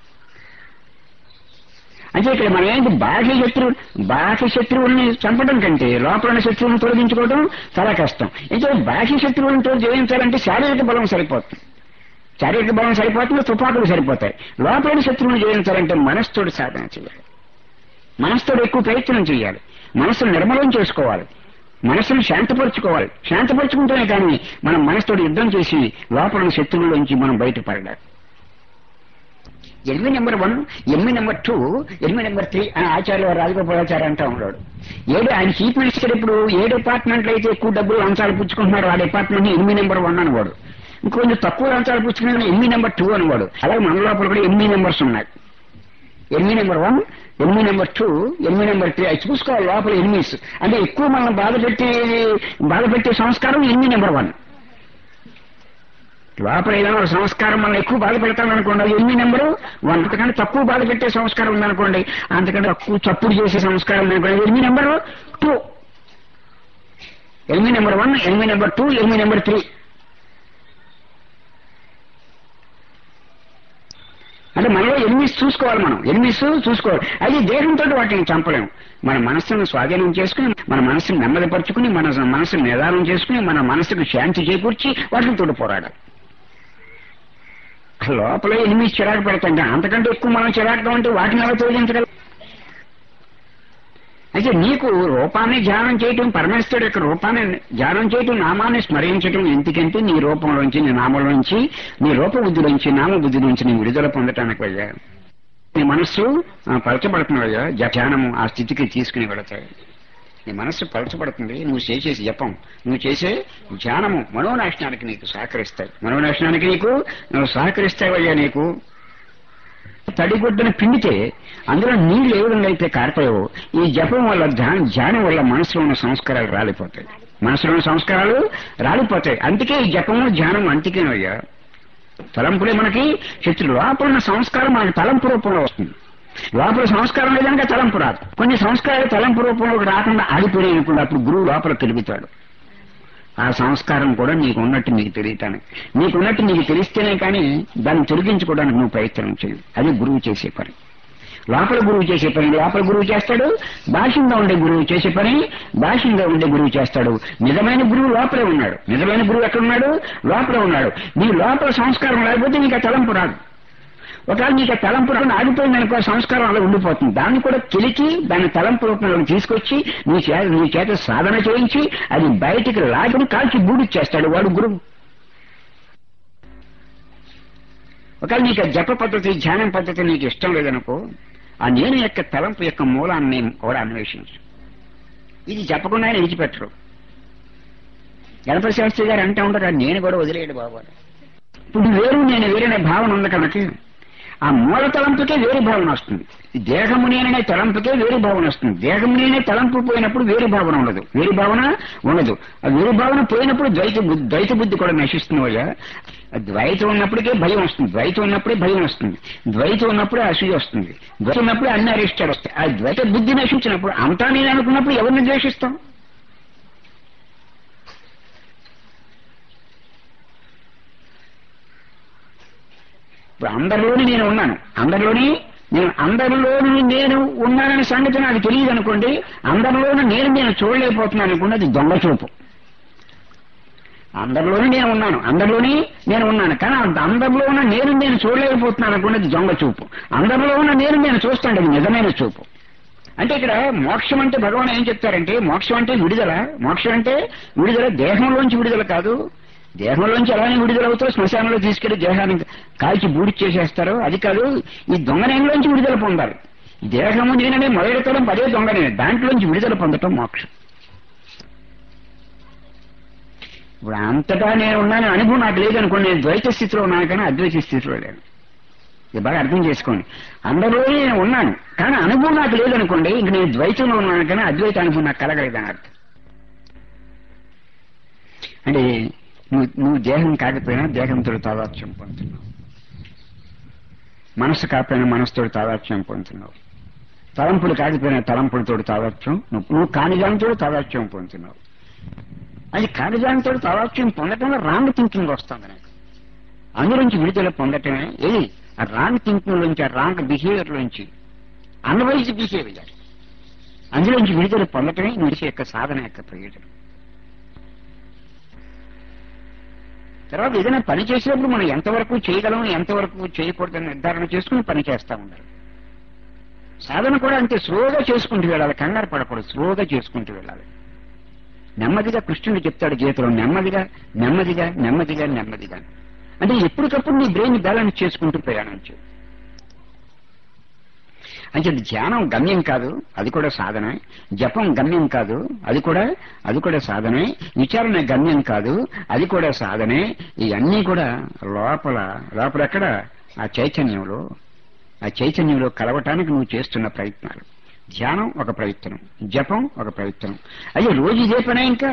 అంటే ఇక్కడ మనం ఏంటి, బాహ్య శత్రువు బాహ్య శత్రువుల్ని చంపడం కంటే లోపల శత్రువులను తొలగించుకోవడం చాలా కష్టం. అయితే బాహ్య శత్రువులతో జయించాలంటే శారీరక బలం సరిపోతుంది, శారీరక బలం సరిపోతుంది, తుపాకులు సరిపోతాయి. లోపల శత్రువులను జయించాలంటే మనస్తోటి సాధన చేయాలి, మనసుతో ఎక్కువ ప్రయత్నం చేయాలి, మనసును నిర్మలం చేసుకోవాలి, మనసును శాంతపరుచుకోవాలి. శాంతపరుచుకుంటేనే కానీ మనం మనసుతో యుద్ధం చేసి లోపల శత్రువులోంచి మనం బయటపడాలి. ఎనిమిది నెంబర్ వన్, ఎనిమిది నెంబర్ టూ, ఎనిమిది నెంబర్ త్రీ అని ఆచార్య రాజగోపాలాచార్య అంటూ ఉన్నాడు. ఏడు ఆయన చీఫ్ మినిస్టర్ ఇప్పుడు ఏ డిపార్ట్మెంట్లో అయితే ఎక్కువ డబ్బులు లంచాలు పుచ్చుకుంటున్నాడు ఆ డిపార్ట్మెంట్ ఎనిమిది నెంబర్ వన్ అనేవాడు. ఇంకొంచెం తక్కువ లంచాలు పుచ్చుకునే ఎనిమిది నెంబర్ టూ అనేవాడు. అలాగే మన లోపల కూడా ఎనిమిది నెంబర్స్ ఉన్నాయి. ఎనిమిది నెంబర్ వన్, ఎనిమిది నెంబర్ టూ, ఎనిమిది నెంబర్ త్రీ అది చూసుకోవాలి. లోపల ఎనిమిస్ అంటే ఎక్కువ మనం బాధ పెట్టే బాధ పెట్టే సంస్కారం ఎనిమిది నెంబర్ వన్. లోపల ఏదైనా ఒక సంస్కారం మనం ఎక్కువ బాధ పెడతామనుకోండి, అది ఎనిమిది నెంబరు వన్. అంతకంటే తక్కువ బాధ పెట్టే సంస్కారం ఉందనుకోండి, అంతకంటే తక్కువ చప్పుడు చేసే సంస్కారం ఉందనుకోండి, ఎనిమిది నెంబరు టూ. ఎనిమిది నెంబర్ వన్, ఎనిమిది నెంబర్ టూ, ఎనిమిది నెంబర్ త్రీ. అంటే మనలో ఎనిమిస్ చూసుకోవాలి, మనం ఎనిమిస్ చూసుకోవాలి. అది దేహంతో వాటిని చంపలేము. మన మనస్సును స్వాధీనం చేసుకుని, మన మనస్సును నెమ్మదిపరుచుకుని, మన మనస్సును నిదానం చేసుకుని, మన మనస్సుకు శాంతి చేకూర్చి వాటిని తోడు పోరాడాలి. లోపల ఎనిమిది చిరాకు పెడతాం, అంతకంటే ఎక్కువ మనం చిరాకుగా ఉంటే వాటిని ఎలా తొలగించగలం? అయితే నీకు రూపాన్ని ధ్యానం చేయటం, పరమేశ్వరుడు యొక్క రూపాన్ని ధ్యానం చేయటం, నామాన్ని స్మరించటం ఎందుకంటే నీ రూపంలోంచి, నీ నామంలోంచి, నీ రూపబుద్ధిలోంచి, నామబుద్ధి నుంచి నీ విడుదల పొందటానికి అయ్యా. నీ మనస్సు పరచబడుతున్నావయ్యా, ధ్యానము ఆ స్థితికి తీసుకుని వెళతాయి. నీ మనస్సు పరచబడుతుంది, నువ్వు చేసే జపం, నువ్వు చేసే ధ్యానము మనోనాశనానికి నీకు సహకరిస్తాయి. మనోనాశనానికి నీకు నువ్వు సహకరిస్తావయ్యా. నీకు తడిగుడ్డను పిండితే అందులో నీళ్లు ఏ విధంగా అయితే కారతాయో, ఈ జపం వల్ల ధ్యానం వల్ల మనసులో ఉన్న సంస్కారాలు రాలిపోతాయి, మనసులో ఉన్న సంస్కారాలు రాలిపోతాయి. అందుకే ఈ జపము ధ్యానం అంతికేనయ్యా. తలంపులే మనకి శత్రులు. లోపల ఉన్న సంస్కారం మనకి తలంపు రూపంలో వస్తుంది. లోపల సంస్కారం లేదనక తలంపు రాదు. కొన్ని సంస్కారాలు తలంపు రూపంలోకి రాకుండా ఆడిపోయాయి అనుకోండి, అప్పుడు గురువు లోపల తెలుగుతాడు. ఆ సంస్కారం కూడా నీకు ఉన్నట్టు నీకు తెలియటానికి, నీకున్నట్టు నీకు తెలిస్తేనే కానీ దాన్ని తొలగించుకోవడానికి నువ్వు ప్రయత్నం చేయు. అది గురువు చేసే పని. లోపల గురువు చేసే పని లోపల గురువు చేస్తాడు, బాహ్యంగా ఉండే గురువు చేసే పని బాహ్యంగా ఉండే గురువు చేస్తాడు. నిజమైన గురువు లోపలే ఉన్నాడు. నిజమైన గురువు ఎక్కడున్నాడు? లోపలే ఉన్నాడు. నీ లోపల సంస్కారం లేకపోతే నీకు ఆ తలంపు రాదు. ఒకవేళ నీకు ఆ తలంపు రాకుండా ఆగిపోయిందనుకో, సంస్కారం అలా ఉండిపోతుంది. దాన్ని కూడా కిలికి దాన్ని తలంపు రూపంలో తీసుకొచ్చి నీ చేత నీ చేత సాధన చేయించి అది బయటికి లాగి కాల్చి బూడిచ్చేస్తాడు వాడు గురువు. ఒకవేళ నీకు జప పద్ధతి, ధ్యానం పద్ధతి నీకు ఇష్టం లేదనుకో, ఆ నేను యొక్క తలంపు యొక్క మూలాన్ని కూడా అన్వేషించు. ఇది చెప్పకుండా ఆయన విడిచిపెట్టరు. గణపతి శాస్త్రి గారు అంటూ ఉంటారు, నేను కూడా వదిలేయడు బాబు. ఇప్పుడు వేరు నేను వేరనే భావన ఉంది కనుక ఆ మూల తలంపుకే వేరే భావన వస్తుంది. దేహము నేననే తలంపుకే వేరే భావన వస్తుంది. దేహము నేనే తలంపు పోయినప్పుడు వేరే భావన ఉండదు, వేరే భావన ఉండదు. ఆ వేరే భావన పోయినప్పుడు ద్వైత బుద్ధి ద్వైత బుద్ధి కూడా నశిస్తున్నాయా. ద్వైతం ఉన్నప్పటికే భయం వస్తుంది, ద్వైతం ఉన్నప్పుడే భయం వస్తుంది, ద్వైతం ఉన్నప్పుడే అసూయ వస్తుంది, ద్వైతం ఉన్నప్పుడే అన్ని అరిష్టాలు వస్తాయి. ఆ ద్వైత బుద్ధి నశించినప్పుడు అంతా నేను అనుకున్నప్పుడు ఎవరిని ద్వేషిస్తాం? ఇప్పుడు అందరిలోని నేను ఉన్నాను, అందరిలోని నేను అందరిలోని నేను ఉన్నాననే సంగతి నాకు తెలియదు అనుకోండి, అందరిలోని నేను నేను చూడలేకపోతున్నాను అనుకోండి, అది దొంగ చూపు. అందరిలోని నేను ఉన్నాను, అందరిలోని నేను ఉన్నాను, కానీ అందరిలో ఉన్న నేను నేను చూడలేకపోతున్నాను అనుకోండి, అది దొంగ చూపు. అందరిలో ఉన్న నేను నేను చూస్తాను, అది నిజమైన చూపు. అంటే ఇక్కడ మోక్షం అంటే భగవాన్ ఏం చెప్తారంటే, మోక్షం అంటే విడుదల. మోక్షం అంటే విడుదల, దేహంలోంచి విడుదల కాదు. దేహంలోంచి అలానే విడుదలవుతారు, శ్మశానంలో తీసుకెళ్లి దేహాన్ని కాల్చి బూడి చేసేస్తారు, అది కాదు. ఈ దొంగనేలోంచి విడుదల పొందాలి. దేహము నేననే మొదలెడతడం పదే దొంగనే, దాంట్లోంచి విడుదల పొందటం మోక్షం. ఇప్పుడు అంతటా నేను ఉన్నాను అనుభవం నాకు లేదనుకోండి, నేను ద్వైత స్థితిలో ఉన్నాను కానీ అద్వైత స్థితిలో లేను. ఇది బాగా అర్థం చేసుకోండి. అందరిలో నేను ఉన్నాను కానీ అనుభవం నాకు లేదనుకోండి, ఇంక నేను ద్వైతంలో ఉన్నాను కానీ అద్వైత అనుభవం నాకు కలగలేదని అర్థం. అంటే నువ్వు నువ్వు దేహం కాకపోయినా దేహంతో తాదాత్మ్యం పొందుతున్నావు, మనస్సు కాకపోయినా మనసుతో తాదాత్మ్యం పొందుతున్నావు, తలంపులు కాకపోయినా తలంపులతో తాదాత్మ్యం, నువ్వు కానిదానితో తాదాత్మ్యం పొందుతున్నావు. అది కానిదానితో తాదాత్మ్యం పొందటంలో రాంగ్ థింకింగ్ వస్తుంది నాకు. అందులోంచి విడుదల పొందటమే ఏది ఆ రాంగ్ థింకింగ్ నుంచి, ఆ రాంగ్ బిహేవియర్ నుంచి, అన్వైజ్ బిహేవియర్, అందులోంచి విడుదల పొందటమే మనిషి యొక్క సాధన యొక్క ప్రయోజనం. తర్వాత ఏదైనా పని చేసేటప్పుడు మనం ఎంతవరకు చేయగలం ఎంతవరకు చేయకూడదని నిర్ధారణ చేసుకుని పని చేస్తా ఉండాలి. సాధన కూడా అంతే, స్లోగా చేసుకుంటూ వెళ్ళాలి, కంగారు పడకూడదు, స్లోగా చేసుకుంటూ వెళ్ళాలి. నెమ్మదిగా కృష్ణుడు చెప్తాడు గీతలో, నెమ్మదిగా నెమ్మదిగా నెమ్మదిగా నెమ్మదిగా. అంటే ఎప్పటికప్పుడు నీ బ్రెయిన్ బ్యాలెన్స్ చేసుకుంటూ ప్రయాణం చేయి. అంటే ధ్యానం గమ్యం కాదు, అది కూడా సాధనే. జపం గమ్యం కాదు, అది కూడా అది కూడా సాధనే. విచారణ గమ్యం కాదు, అది కూడా సాధనే. ఇవన్నీ కూడా లోపల లోపల ఎక్కడ ఆ చైతన్యంలో ఆ చైతన్యంలో కలవటానికి నువ్వు చేస్తున్న ప్రయత్నాలు. ధ్యానం ఒక ప్రయత్నం, జపం ఒక ప్రయత్నం. అయ్యో రోజు ఇదే పనే. ఇంకా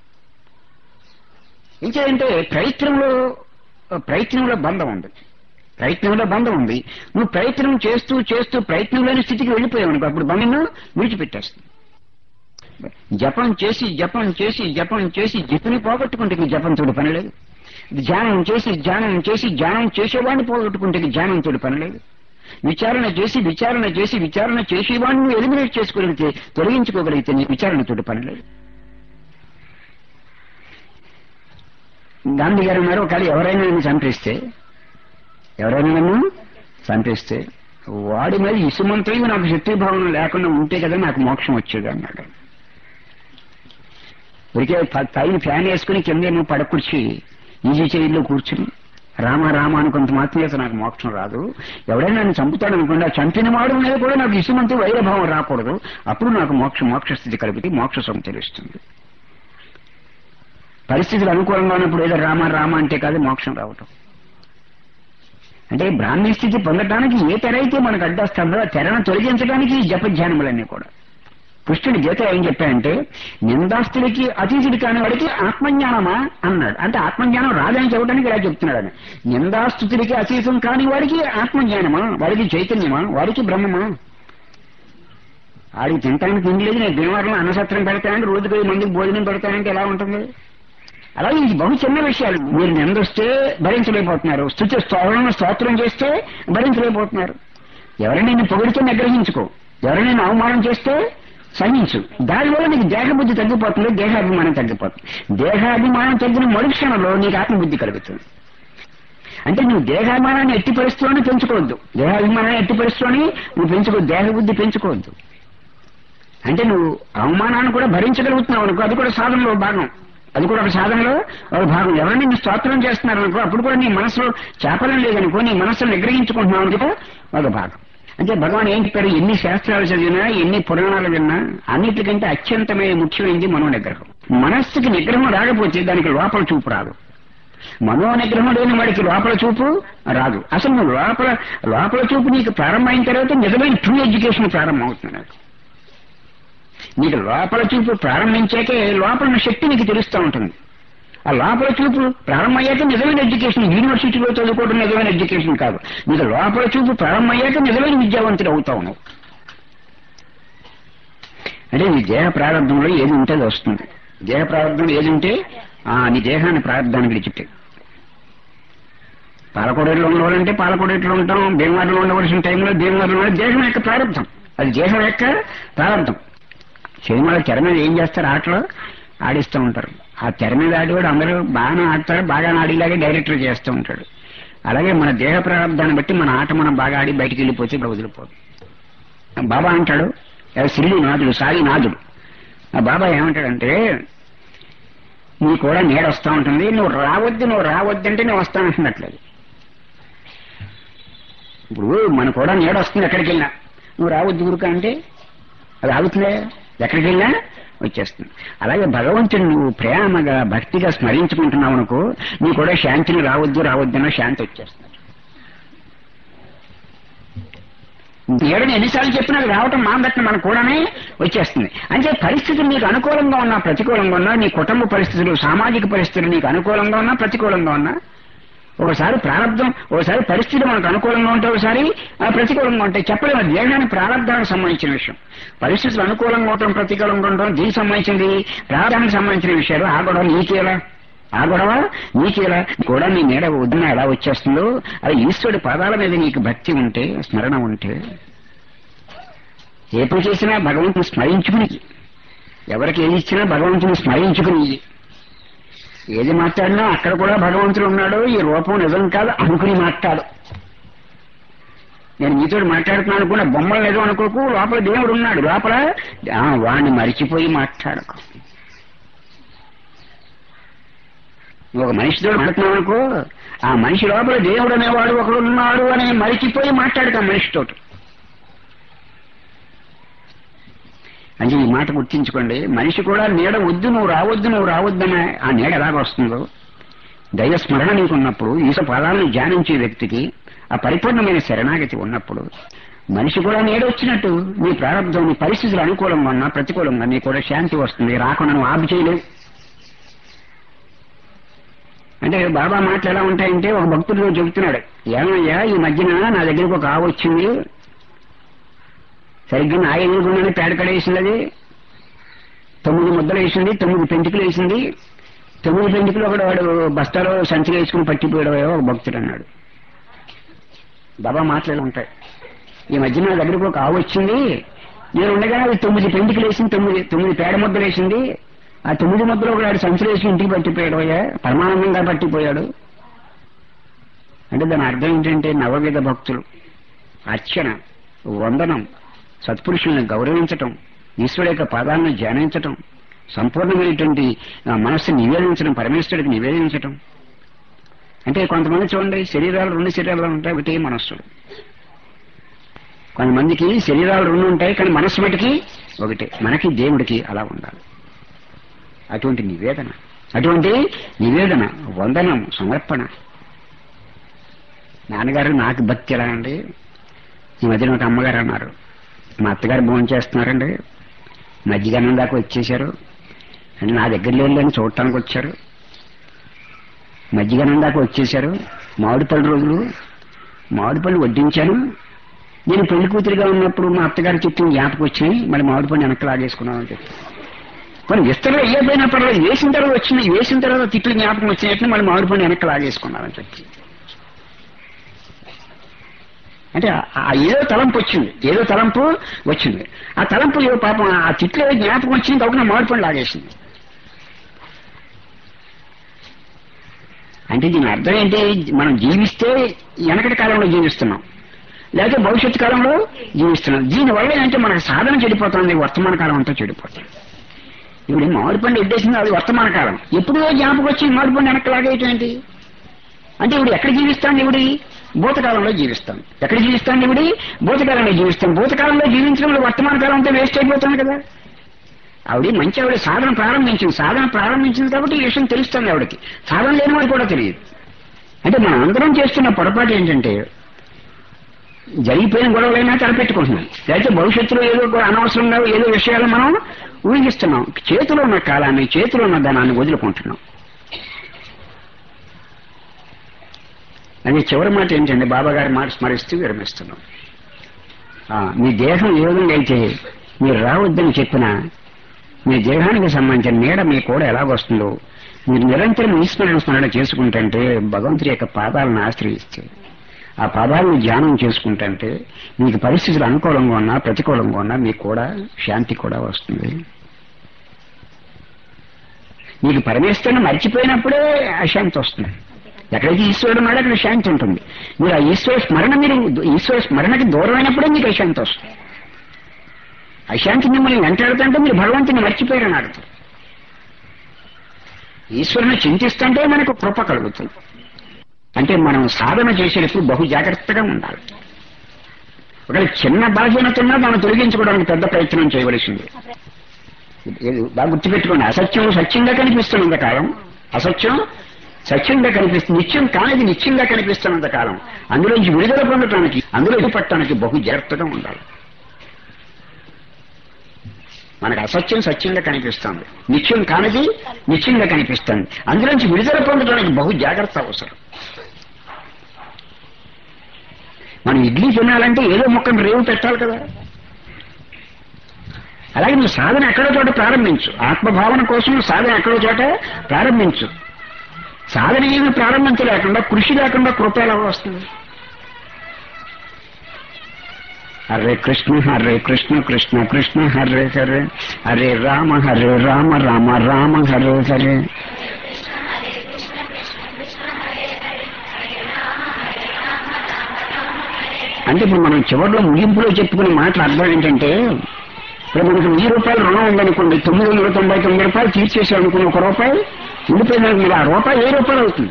ఇంకేంటే ప్రయత్నంలో ప్రయత్నంలో బంధం ఉంది, ప్రయత్నంలో బంధం ఉంది. నువ్వు ప్రయత్నం చేస్తూ చేస్తూ ప్రయత్నంలోని స్థితికి వెళ్ళిపోయావు అనుకో, అప్పుడు బంధంలో విడిచిపెట్టేస్తుంది. జపం చేసి జపం చేసి జపం చేసి జపని పోగొట్టుకుంటే జపంతో పని లేదు. ధ్యానం చేసి ధ్యానం చేసి ధ్యానం చేసేవాడిని పోగొట్టుకుంటే ధ్యానంతో పని లేదు. విచారణ చేసి విచారణ చేసి విచారణ చేసేవాడిని ఎలిమినేట్ చేసుకోగలిగితే, తొలగించుకోగలిగితే నీ విచారణతో పని లేదు. గాంధీ గారు ఉన్నారు, ఒకవేళ ఎవరైనా నన్ను చంపేస్తే ఎవరైనా నన్ను చంపేస్తే వాడి మీద ఇసుమంతో నాకు శత్రుభావం లేకుండా ఉంటే కదా నాకు మోక్షం వచ్చేది అన్నాడు. ఊరికే పైన ఫ్యాన్ వేసుకుని కిందేమో పడకూర్చి ఈజీ చైర్లో కూర్చుని రామ రామ అనుకుంత మాత్రం చేత నాకు మోక్షం రాదు. ఎవడైనా నన్ను చంపుతాడు అనుకోండి, ఆ చంపిన వాడు మీద కూడా నాకు ఇసుమంతో వైరభావం రాకూడదు, అప్పుడు నాకు మోక్ష మోక్ష స్థితి కలిపి మోక్ష సొమ్ము తెలుస్తుంది. పరిస్థితులు అనుకూలంగా ఉన్నప్పుడు ఏదో రామ రామ అంటే కాదు మోక్షం రావటం. అంటే బ్రాహ్మీ స్థితి పొందడానికి ఏ తెర అయితే మనకు అడ్డొస్తుందో ఆ తెరను తొలగించడానికి ఈ జపధ్యానములన్నీ కూడా. కృష్ణుడి గీత ఏం చెప్పాడంటే, నిందాస్తుడికి అతీతుడి కాని వాడికి ఆత్మజ్ఞానమా అన్నాడు. అంటే ఆత్మజ్ఞానం రాదని చెప్పడానికి ఇలా చెప్తున్నాడు అని. నిందాస్తుతుడికి అతీతం కాని వాడికి ఆత్మజ్ఞానమా, వాడికి చైతన్యమా, వాడికి బ్రహ్మమా? వాడికి తినటానికి తిండి లేదు, నేను భీమవరంలో అన్నసత్రం పెడతానంటే రోజుకు వెయ్యి మందికి భోజనం పెడతానంటే ఎలా ఉంటుంది? అలాగే ఇది బహు చిన్న విషయాలు. మీరు నిందొస్తే భరించలేకపోతున్నారు, స్తుతి స్తోత్రం స్తోత్రం చేస్తే భరించలేకపోతున్నారు. ఎవరైనా నిన్ను పొగిడితే నిగ్రహించుకో, ఎవరైనా నిన్ను అవమానం చేస్తే సహించు. దానివల్ల నీకు దేహబుద్ధి తగ్గిపోతుంది, దేహాభిమానం తగ్గిపోతుంది. దేహాభిమానం తగ్గిన మరుక్షణంలో నీకు ఆత్మబుద్ధి కలుగుతుంది. అంటే నువ్వు దేహాభిమానాన్ని ఎట్టి పరిస్థితుల్లోనే పెంచుకోవద్దు, దేహాభిమానాన్ని ఎట్టి పరిస్థితుల్లోనే నువ్వు పెంచుకోవద్దు, దేహబుద్ధి పెంచుకోవద్దు. అంటే నువ్వు అవమానాన్ని కూడా భరించగలుగుతున్నావు అనుకో, అది కూడా సాధనలో భాగం, అది కూడా ఒక సాధనలో ఒక భాగం. ఎవరైనా నీ స్తోత్రం చేస్తున్నారు అనుకో, అప్పుడు కూడా నీ మనసులో చేపలం లేదనుకో, నీ మనసును నిగ్రహించుకుంటున్నావు అనుకో, ఒక భాగం. అంటే భగవాన్ ఏం చెప్పారు, ఎన్ని శాస్త్రాలు చదివినా ఎన్ని పురాణాలు విన్నా అన్నిటికంటే అత్యంతమైన ముఖ్యమైనది మనో నిగ్రహం. మనస్సుకి నిగ్రహం రాకపోతే దానికి లోపల చూపు రాదు. మనో నిగ్రహం లేని వాడికి లోపల చూపు రాదు. అసలు నువ్వు లోపల లోపల చూపు నీకు ప్రారంభమైన తర్వాత నిజమైన ట్రూ ఎడ్యుకేషన్ ప్రారంభం అవుతుంది. నాకు నీకు లోపల చూపు ప్రారంభించాకే లోపల శక్తి నీకు తెలుస్తూ ఉంటుంది. ఆ లోపల చూపు ప్రారంభమయ్యాక నిజమైన ఎడ్యుకేషన్, యూనివర్సిటీలో చదువుకోవడం నిజమైన ఎడ్యుకేషన్ కాదు. నీకు లోపల చూపు ప్రారంభమయ్యాక నిజమైన విద్యావంతుడు అవుతావు నువ్వు. అంటే నీ దేహ ప్రారంభంలో ఏది ఉంటే అది వస్తుంది. దేహ ప్రారంభంలో ఏది ఉంటే నీ దేహాన్ని ప్రారంభానికి విడిచిట్టే. పాలకోడేట్లో ఉండవాలంటే పాలకోడేట్లో ఉంటాం, భీమవరంలో ఉండవలసిన టైంలో భీమవరంలో దేహం యొక్క ప్రారంభం, అది దేహం యొక్క ప్రారంభం. సినిమాలో తెర మీద ఏం చేస్తారు, ఆటలో ఆడిస్తూ ఉంటారు. ఆ తెర మీద ఆడేవాడు అందరూ బాగానే ఆడతారు, బాగా ఆడేలాగే డైరెక్టర్ చేస్తూ ఉంటాడు. అలాగే మన దేహ ప్రారంభాన్ని బట్టి మన ఆట మనం బాగా ఆడి బయటికి వెళ్ళిపోతే ఇప్పుడు వదిలిపోదు. బాబా అంటాడు, శ్రీడి నాథుడు, సాయి నాథుడు. ఆ బాబా ఏమంటాడంటే, నీ కూడా నీడ వస్తూ ఉంటుంది, నువ్వు రావద్దు నువ్వు రావద్దంటే నేను వస్తానంటున్నట్లేదు. ఇప్పుడు మన కూడా నీడ వస్తుంది ఎక్కడికి వెళ్ళినా, నువ్వు రావద్దు గురుక అంటే అది ఆగుతుందే, ఎక్కడికి వెళ్ళినా వచ్చేస్తుంది. అలాగే భగవంతుని నువ్వు ప్రేమగా భక్తిగా స్మరించుకుంటున్నావు అనుకో, నీ కూడా శాంతిని రావద్దు రావద్దనో శాంతి వచ్చేస్తుంది. ఏడని ఎన్నిసార్లు చెప్పినా రావటం మానదట్టు మనకు కూడానే వచ్చేస్తుంది. అంటే పరిస్థితులు నీకు అనుకూలంగా ఉన్నా ప్రతికూలంగా ఉన్నా, నీ కుటుంబ పరిస్థితులు సామాజిక పరిస్థితులు నీకు అనుకూలంగా ఉన్నా ప్రతికూలంగా ఉన్నా, ఒకసారి ప్రారంభం ఒకసారి పరిస్థితి మనకు అనుకూలంగా ఉంటే ఒకసారి ప్రతికూలంగా ఉంటాయి. చెప్పలేము, దేహానికి ప్రారంభానికి సంబంధించిన విషయం. పరిస్థితులు అనుకూలంగా ఉండటం ప్రతికూలంగా ఉండటం దీనికి సంబంధించింది, ప్రారంభానికి సంబంధించిన విషయాలు. ఆ గొడవ నీకేలా ఆ గొడవ నీకేలా కూడా నీ నీడ వద్దున ఎలా వచ్చేస్తుందో అది ఈశ్వరుడి పాదాల మీద నీకు భక్తి ఉంటే, స్మరణ ఉంటే, ఎప్పుడు చేసినా భగవంతుని స్మరించుకుని, ఎవరికి ఏది ఇచ్చినా భగవంతుని స్మరించుకుని, ఏది మాట్లాడినా అక్కడ కూడా భగవంతుడు ఉన్నాడు, ఈ రూపం నిజం కాదు అనుకుని మాట్లాడు. నేను మీతో మాట్లాడుతున్నాను అనుకున్న బొమ్మలు నిజం అనుకోకు, లోపల దేవుడు ఉన్నాడు, లోపల వాడిని మరిచిపోయి మాట్లాడకు. ఒక మనిషితో మాట్లాడుతున్నావు అనుకో, ఆ మనిషి లోపల దేవుడు అనేవాడు ఒకడు ఉన్నాడు అని మరిచిపోయి మాట్లాడుక మనిషితో. అంటే ఈ మాట గుర్తించుకోండి. మనిషి కూడా నీడ వద్దు నువ్వు రావద్దు నువ్వు రావద్దనే ఆ నీడ ఎలాగ వస్తుందో, దైవ స్మరణ నీకున్నప్పుడు, ఈశ పదాలను ధ్యానించే వ్యక్తికి ఆ పరిపూర్ణమైన శరణాగతి ఉన్నప్పుడు మనిషి కూడా నీడ వచ్చినట్టు నీ ప్రారంభం, నీ పరిస్థితులు అనుకూలంగా ఉన్నా ప్రతికూలంగా నీ కూడా శాంతి వస్తుంది. రాకుండా నువ్వు ఆపు చేయలేవు. అంటే బాబా మాటలు ఎలా ఉంటాయంటే, ఒక భక్తుడు చెబుతున్నాడు, ఏమయ్యా ఈ మధ్యన నా దగ్గరకు ఒక ఆవు వచ్చింది, సరిగ్గా నా ఎదురుకుండానే పేడ కడేసింది, అది తొమ్మిది ముద్దలు వేసింది, తొమ్మిది పెంటికలు వేసింది, తొమ్మిది పెంటికలు ఒకడు వాడు బస్తాలో సంచిలో వేసుకుని పట్టిపోయాడు ఒక భక్తుడు అన్నాడు. బాబా మాటలు ఉంటాయి, ఈ మధ్య నా దగ్గరకు ఒక ఆవు వచ్చింది, నేను ఉండగానే అది తొమ్మిది పెంటికలు వేసింది, తొమ్మిది తొమ్మిది పేడ ముద్దలు వేసింది, ఆ తొమ్మిది ముద్దలు ఒకడు వాడు సంచిలో వేసి ఇంటికి పట్టిపోయాడు, అయ్యా పరమానందంగా పట్టిపోయాడు. అంటే దాని అర్థం ఏంటంటే, నవవిధ భక్తులు, అర్చన, వందనం, సత్పురుషులను గౌరవించటం, ఈశ్వరుడు యొక్క పాదాలను ధ్యానించటం, సంపూర్ణమైనటువంటి మనస్సును నివేదించడం, పరమేశ్వరుడికి నివేదించటం. అంటే కొంతమంది చూడండి, శరీరాలు రెండు శరీరాలు ఉంటాయి, ఒకటే మనస్సుడు. కొంతమందికి శరీరాలు రెండు ఉంటాయి కానీ మనస్సు మటుకి ఒకటే. మనకి దేవుడికి అలా ఉండాలి. అటువంటి నివేదన, అటువంటి నివేదన, వందనం, సమర్పణ. నాన్నగారు నాకు భక్తి ఎలా అండి, ఈ మధ్యన ఒక అమ్మగారు అన్నారు, మా అత్తగారు భోజనం చేస్తున్నారండి, మజ్జిగన్నం దాకా వచ్చేశారు అంటే నా దగ్గర లేదని చూడటానికి వచ్చారు, మజ్జిగన్నం దాకా వచ్చేశారు, మామిడిపళ్ళు రోజులు మామిడిపళ్ళు వడ్డించాను, నేను పెళ్లి కూతురిగా ఉన్నప్పుడు మా అత్తగారు చెప్పిన జ్ఞాపకం వచ్చినాయి, మరి మామిడిపళ్ళు వెనక్కి లాగేసుకున్నామని చెప్పి. కొన్ని విస్తరణ వేయకపోయినా పర్వాలేదు, వేసిన తర్వాత వచ్చినాయి, వేసిన తర్వాత తిట్లు జ్ఞాపకం వచ్చినట్టు మళ్ళీ మామిడిపళ్ళు వెనక్కి లాగేసుకున్నామని చెప్పి. అంటే ఏదో తలంపు వచ్చింది, ఏదో తలంపు వచ్చింది, ఆ తలంపు ఏదో పాపం ఆ తిట్లు ఏదో జ్ఞాపకం వచ్చింది కాబట్టి మామిడిపళ్ళు లాగేసింది. అంటే దీని అర్థం ఏంటి, మనం జీవిస్తే వెనకటి కాలంలో జీవిస్తున్నాం, లేకపోతే భవిష్యత్తు కాలంలో జీవిస్తున్నాం. దీనివల్ల ఏంటంటే మనకు సాధన చెడిపోతుంది, వర్తమాన కాలం అంతా చెడిపోతుంది. ఇప్పుడు మామిడిపండు ఎడ్డేసింది, అది వర్తమాన కాలం. ఎప్పుడో జ్ఞాపకం వచ్చి మామిడిపండు వెనక్కి లాగేయటం ఏంటి అంటే, ఇప్పుడు ఎక్కడ జీవిస్తాను, ఇవిడి భూతకాలంలో జీవిస్తాం. ఎక్కడ జీవిస్తాను, ఇవిడి భూతకాలంలో జీవిస్తాం. భూతకాలంలో జీవించడంలో వర్తమాన కాలం అంతా వేస్ట్ అయిపోతుంది కదా. ఆవిడ మంచి ఆవిడ సాధన ప్రారంభించింది, సాధన ప్రారంభించింది కాబట్టి ఈ విషయం తెలుస్తుంది ఆవిడకి, సాధన లేని వాడు కూడా తెలియదు. అంటే మనం అందరం చేస్తున్న పొరపాటు ఏంటంటే, జరిగిపోయిన గొడవలైనా తలపెట్టుకుంటున్నాం, లేకపోతే భవిష్యత్తులో ఏదో అనవసరంగా ఏదో విషయాలు మనం ఊహిస్తున్నాం. చేతిలో ఉన్న కాలాన్ని, చేతిలో ఉన్న ధనాన్ని వదులుకుంటున్నాం. అది చివరి మాట ఏంటంటే, బాబా గారి మాట స్మరిస్తూ విరమిస్తున్నాం. మీ దేహం ఏ విధంగా అయితే మీరు రావద్దని చెప్పినా, మీ దేహానికి సంబంధించిన నీడ మీ కూడా ఎలాగొస్తుందో మీరు నిరంతరం ఈశ్వరుని స్మరణ చేసుకుంటుంటే, భగవంతుడి యొక్క పాదాలను ఆశ్రయిస్తే, ఆ పాదాలను ధ్యానం చేసుకుంటుంటే మీకు పరిస్థితులు అనుకూలంగా ఉన్నా ప్రతికూలంగా ఉన్నా మీకు కూడా శాంతి కూడా వస్తుంది. మీకు పరమేశ్వరుని మర్చిపోయినప్పుడే అశాంతి వస్తుంది. ఎక్కడైతే ఈశ్వరుడు ఉన్నాడో అక్కడ శాంతి ఉంటుంది. మీరు ఆ ఈశ్వర స్మరణ మీరు ఈశ్వర స్మరణకి దూరమైనప్పుడే మీకు అశాంతి వస్తుంది. అశాంతి మిమ్మల్ని వెంటాడుతుంటే మీరు భగవంతుని మర్చిపోయారని అడుగుతారు. ఈశ్వరుని చింతిస్తుంటే మనకు కృప కలుగుతుంది. అంటే మనం సాధన చేసేటప్పుడు బహు జాగ్రత్తగా ఉండాలి. ఒక చిన్న బలహీనత ఉన్నా దాన్ని తొలగించుకోవడానికి పెద్ద ప్రయత్నం చేయవలసింది. బాగా గుర్తుపెట్టుకోండి, అసత్యం సత్యంగా కనిపిస్తున్నంత కాలం, అసత్యం సత్యంగా కనిపిస్తుంది, నిత్యం కానిది నిత్యంగా కనిపిస్తున్నంత కాలం అందులోంచి విడుదల పొందటానికి, అందులో పట్టడానికి బహు జాగ్రత్తగా ఉండాలి. మనకు అసత్యం సత్యంగా కనిపిస్తుంది, నిత్యం కానిది నిత్యంగా కనిపిస్తుంది, అందులోంచి విడుదల పొందడానికి బహు జాగ్రత్త అవసరం. మనం ఇడ్లీ తినాలంటే ఏదో మొక్కను రేవు పెట్టాలి కదా. అలాగే నువ్వు సాధన ఎక్కడో చోట ప్రారంభించు, ఆత్మభావన కోసం సాధన ఎక్కడో చోట ప్రారంభించు. సాధన ఏమి ప్రారంభించలేకుండా, కృషి లేకుండా కృప ఎలా వస్తుంది? హరే కృష్ణ హరే కృష్ణ కృష్ణ కృష్ణ హరే హరే, హరే రామ హరే రామ రామ రామ హరే హరే. అంటే ఇప్పుడు మనం చివరిలో ముగింపులో చెప్పుకునే మాటలు అర్థం ఏంటంటే, ఇప్పుడు మనకు వెయ్యి రూపాయలు రుణం ఉందనుకోండి, తొమ్మిది వందల తొంభై తొమ్మిది రూపాయలు తీర్చేసాం అనుకుని ఒక రూపాయి ఉండిపోయినాక మీరు ఆ రూపాయి ఏ రూపాయలు అవుతుంది.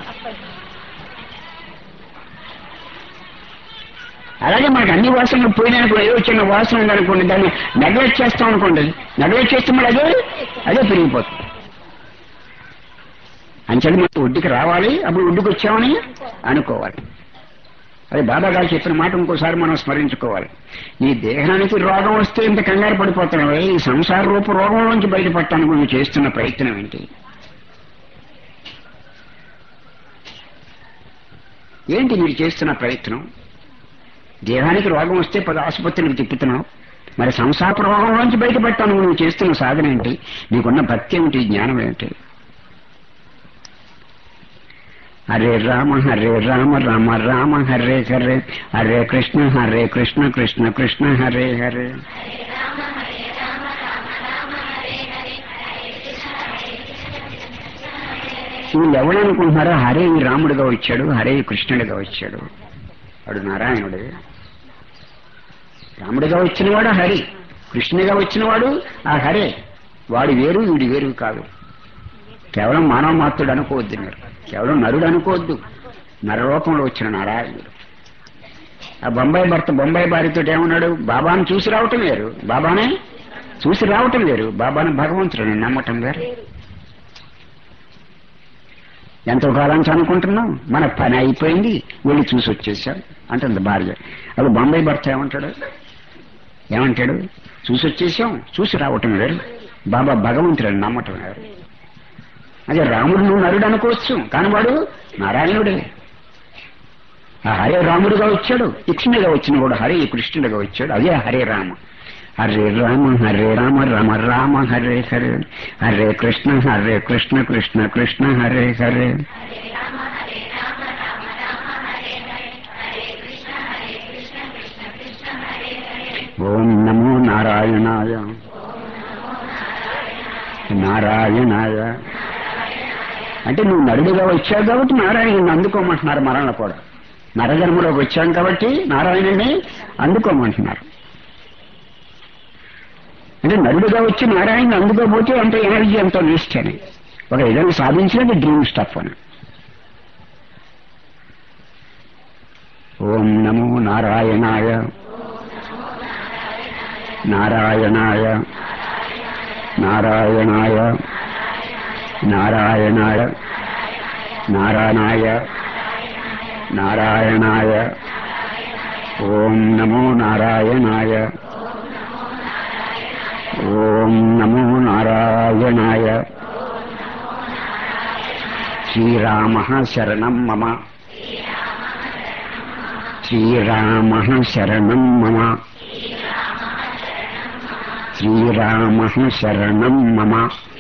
అలాగే మనకు అన్ని వాసనలు పోయినప్పుడు ఏదో చిన్న వాసన ఉందనుకోండి, దాన్ని నెగ్లెక్ట్ చేస్తాం అనుకోండి, నెగ్లెక్ట్ చేస్తే మళ్ళీ అదే అదే పెరిగిపోతుంది. అంచెలు మనం ఒడ్డుకి రావాలి, అప్పుడు ఒడ్డుకు వచ్చామని అనుకోవాలి. అది బాబా గారు చెప్పిన మాట ఇంకోసారి మనం స్మరించుకోవాలి. ఈ దేహానికి రోగం వస్తే ఇంత కంగారు పడిపోతున్నావు, ఈ సంసార రూప రోగంలోంచి బయటపడటానికి నువ్వు చేస్తున్న ప్రయత్నం ఏంటి? ఏంటి మీరు చేస్తున్న ప్రయత్నం? దేహానికి రోగం వస్తే పది ఆసుపత్రులకు తిప్పుతున్నావు, మరి సంసార రోగంలోంచి బయటపడటానికి నువ్వు చేస్తున్న సాధన ఏంటి? నీకున్న భక్తి ఏమిటి? జ్ఞానం ఏంటి? హరే రామ హరే రామ రామ రామ హరే హరే, హరే కృష్ణ హరే కృష్ణ కృష్ణ కృష్ణ హరే హరే. వీళ్ళు ఎవడనుకుంటున్నారో హరే రాముడిగా వచ్చాడు, హరే కృష్ణుడిగా వచ్చాడు. వాడు నారాయణుడే. రాముడిగా వచ్చినవాడు హరి, కృష్ణుడిగా వచ్చినవాడు ఆ హరే. వాడు వేరు, వీడి వేరు కాదు. కేవలం మానవ మాత్రుడు అనుకోవద్దు, మీరు కేవలం నరుడు అనుకోవద్దు. నరరూపంలో వచ్చిన నారాయణుడు. ఆ బొంబాయి భర్త బొంబాయి భార్యతో ఏమన్నాడు? బాబాను చూసి రావటం వేరు, బాబానే చూసి రావటం వేరు, బాబాను భగవంతుడిని నమ్మటం వేరు. ఎంతో కాలం అనుకుంటున్నాం, మన పని అయిపోయింది, వెళ్ళి చూసి వచ్చేసాం అంటుంది భార్య. అది బొంబాయి భర్త ఏమంటాడు? ఏమంటాడు? చూసి వచ్చేసాం, చూసి రావటం వేరు, బాబా భగవంతుడిని నమ్మటం వేరు. అదే రాముడు నువ్వు నరుడు అనుకోవచ్చు, కానీ వాడు నారాయణుడే. ఆ హరే రాముడిగా వచ్చాడు, కృష్ణుడిగా వచ్చిన కూడా హరే కృష్ణుడిగా వచ్చాడు. అదే హరే రామ. హరే రామ హరే రామ రామ రామ హరే హరే, హరే కృష్ణ హరే కృష్ణ కృష్ణ కృష్ణ హరే హరే. ఓం నమో నారాయణాయ నారాయణాయ. అంటే నువ్వు నరుడిగా వచ్చావు కాబట్టి నారాయణుడిని అందుకోమంటున్నారు. మరణ కూడా నరజన్మలోకి వచ్చాం కాబట్టి నారాయణుడిని అందుకోమంటున్నారు. అంటే నరుడిగా వచ్చి నారాయణుని అందుకోపోతే అంత ఎనర్జీ ఎంతో వేస్ట్ అని, ఒక ఏదైనా సాధించినది డ్రీమ్ స్టఫ్ అని. ఓం నమో నారాయణాయ నారాయణాయ నారాయణాయ నారాయణాయ నారాయణాయ నారాయణాయ. ఓం నమో నారాయణాయ ఓం నమో నారాయణాయ. శ్రీరామ శరణం మమ, శ్రీరామ శరణం మమ, శ్రీరామ శరణం మమ,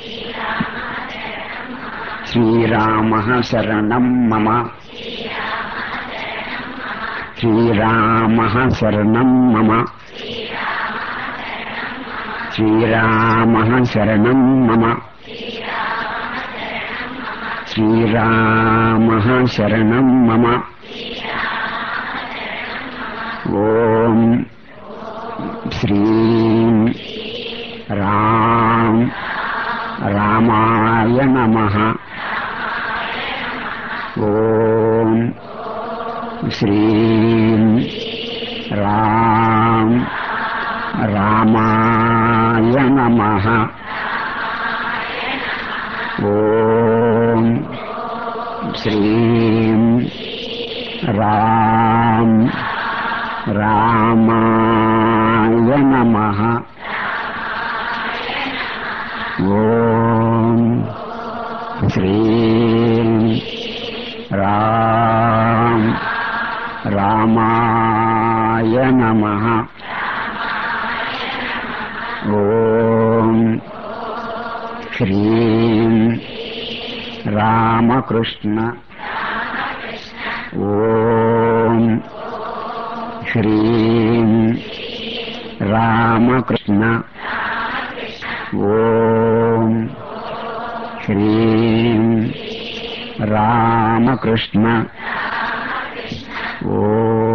శ్రీరామ శరణం మమ, శ్రీరామ శరణం మమ, శ్రీరామ శరణం మమ, శ్రీరామ శరణం మమ. ఓం శ్రీం రామ్ రామాయ నమః. ఓం శ్రీం రామ్ రామాయ నమః. ఓం శ్రీం రామ్ రామాయ నమః. ఓం శ్రీం రామ్ రామాయ నమః. ఓం శ్రీం రామకృష్ణ. ఓం శ్రీం రామకృష్ణ. ఓం శ్రీం రామకృష్ణ. ఓం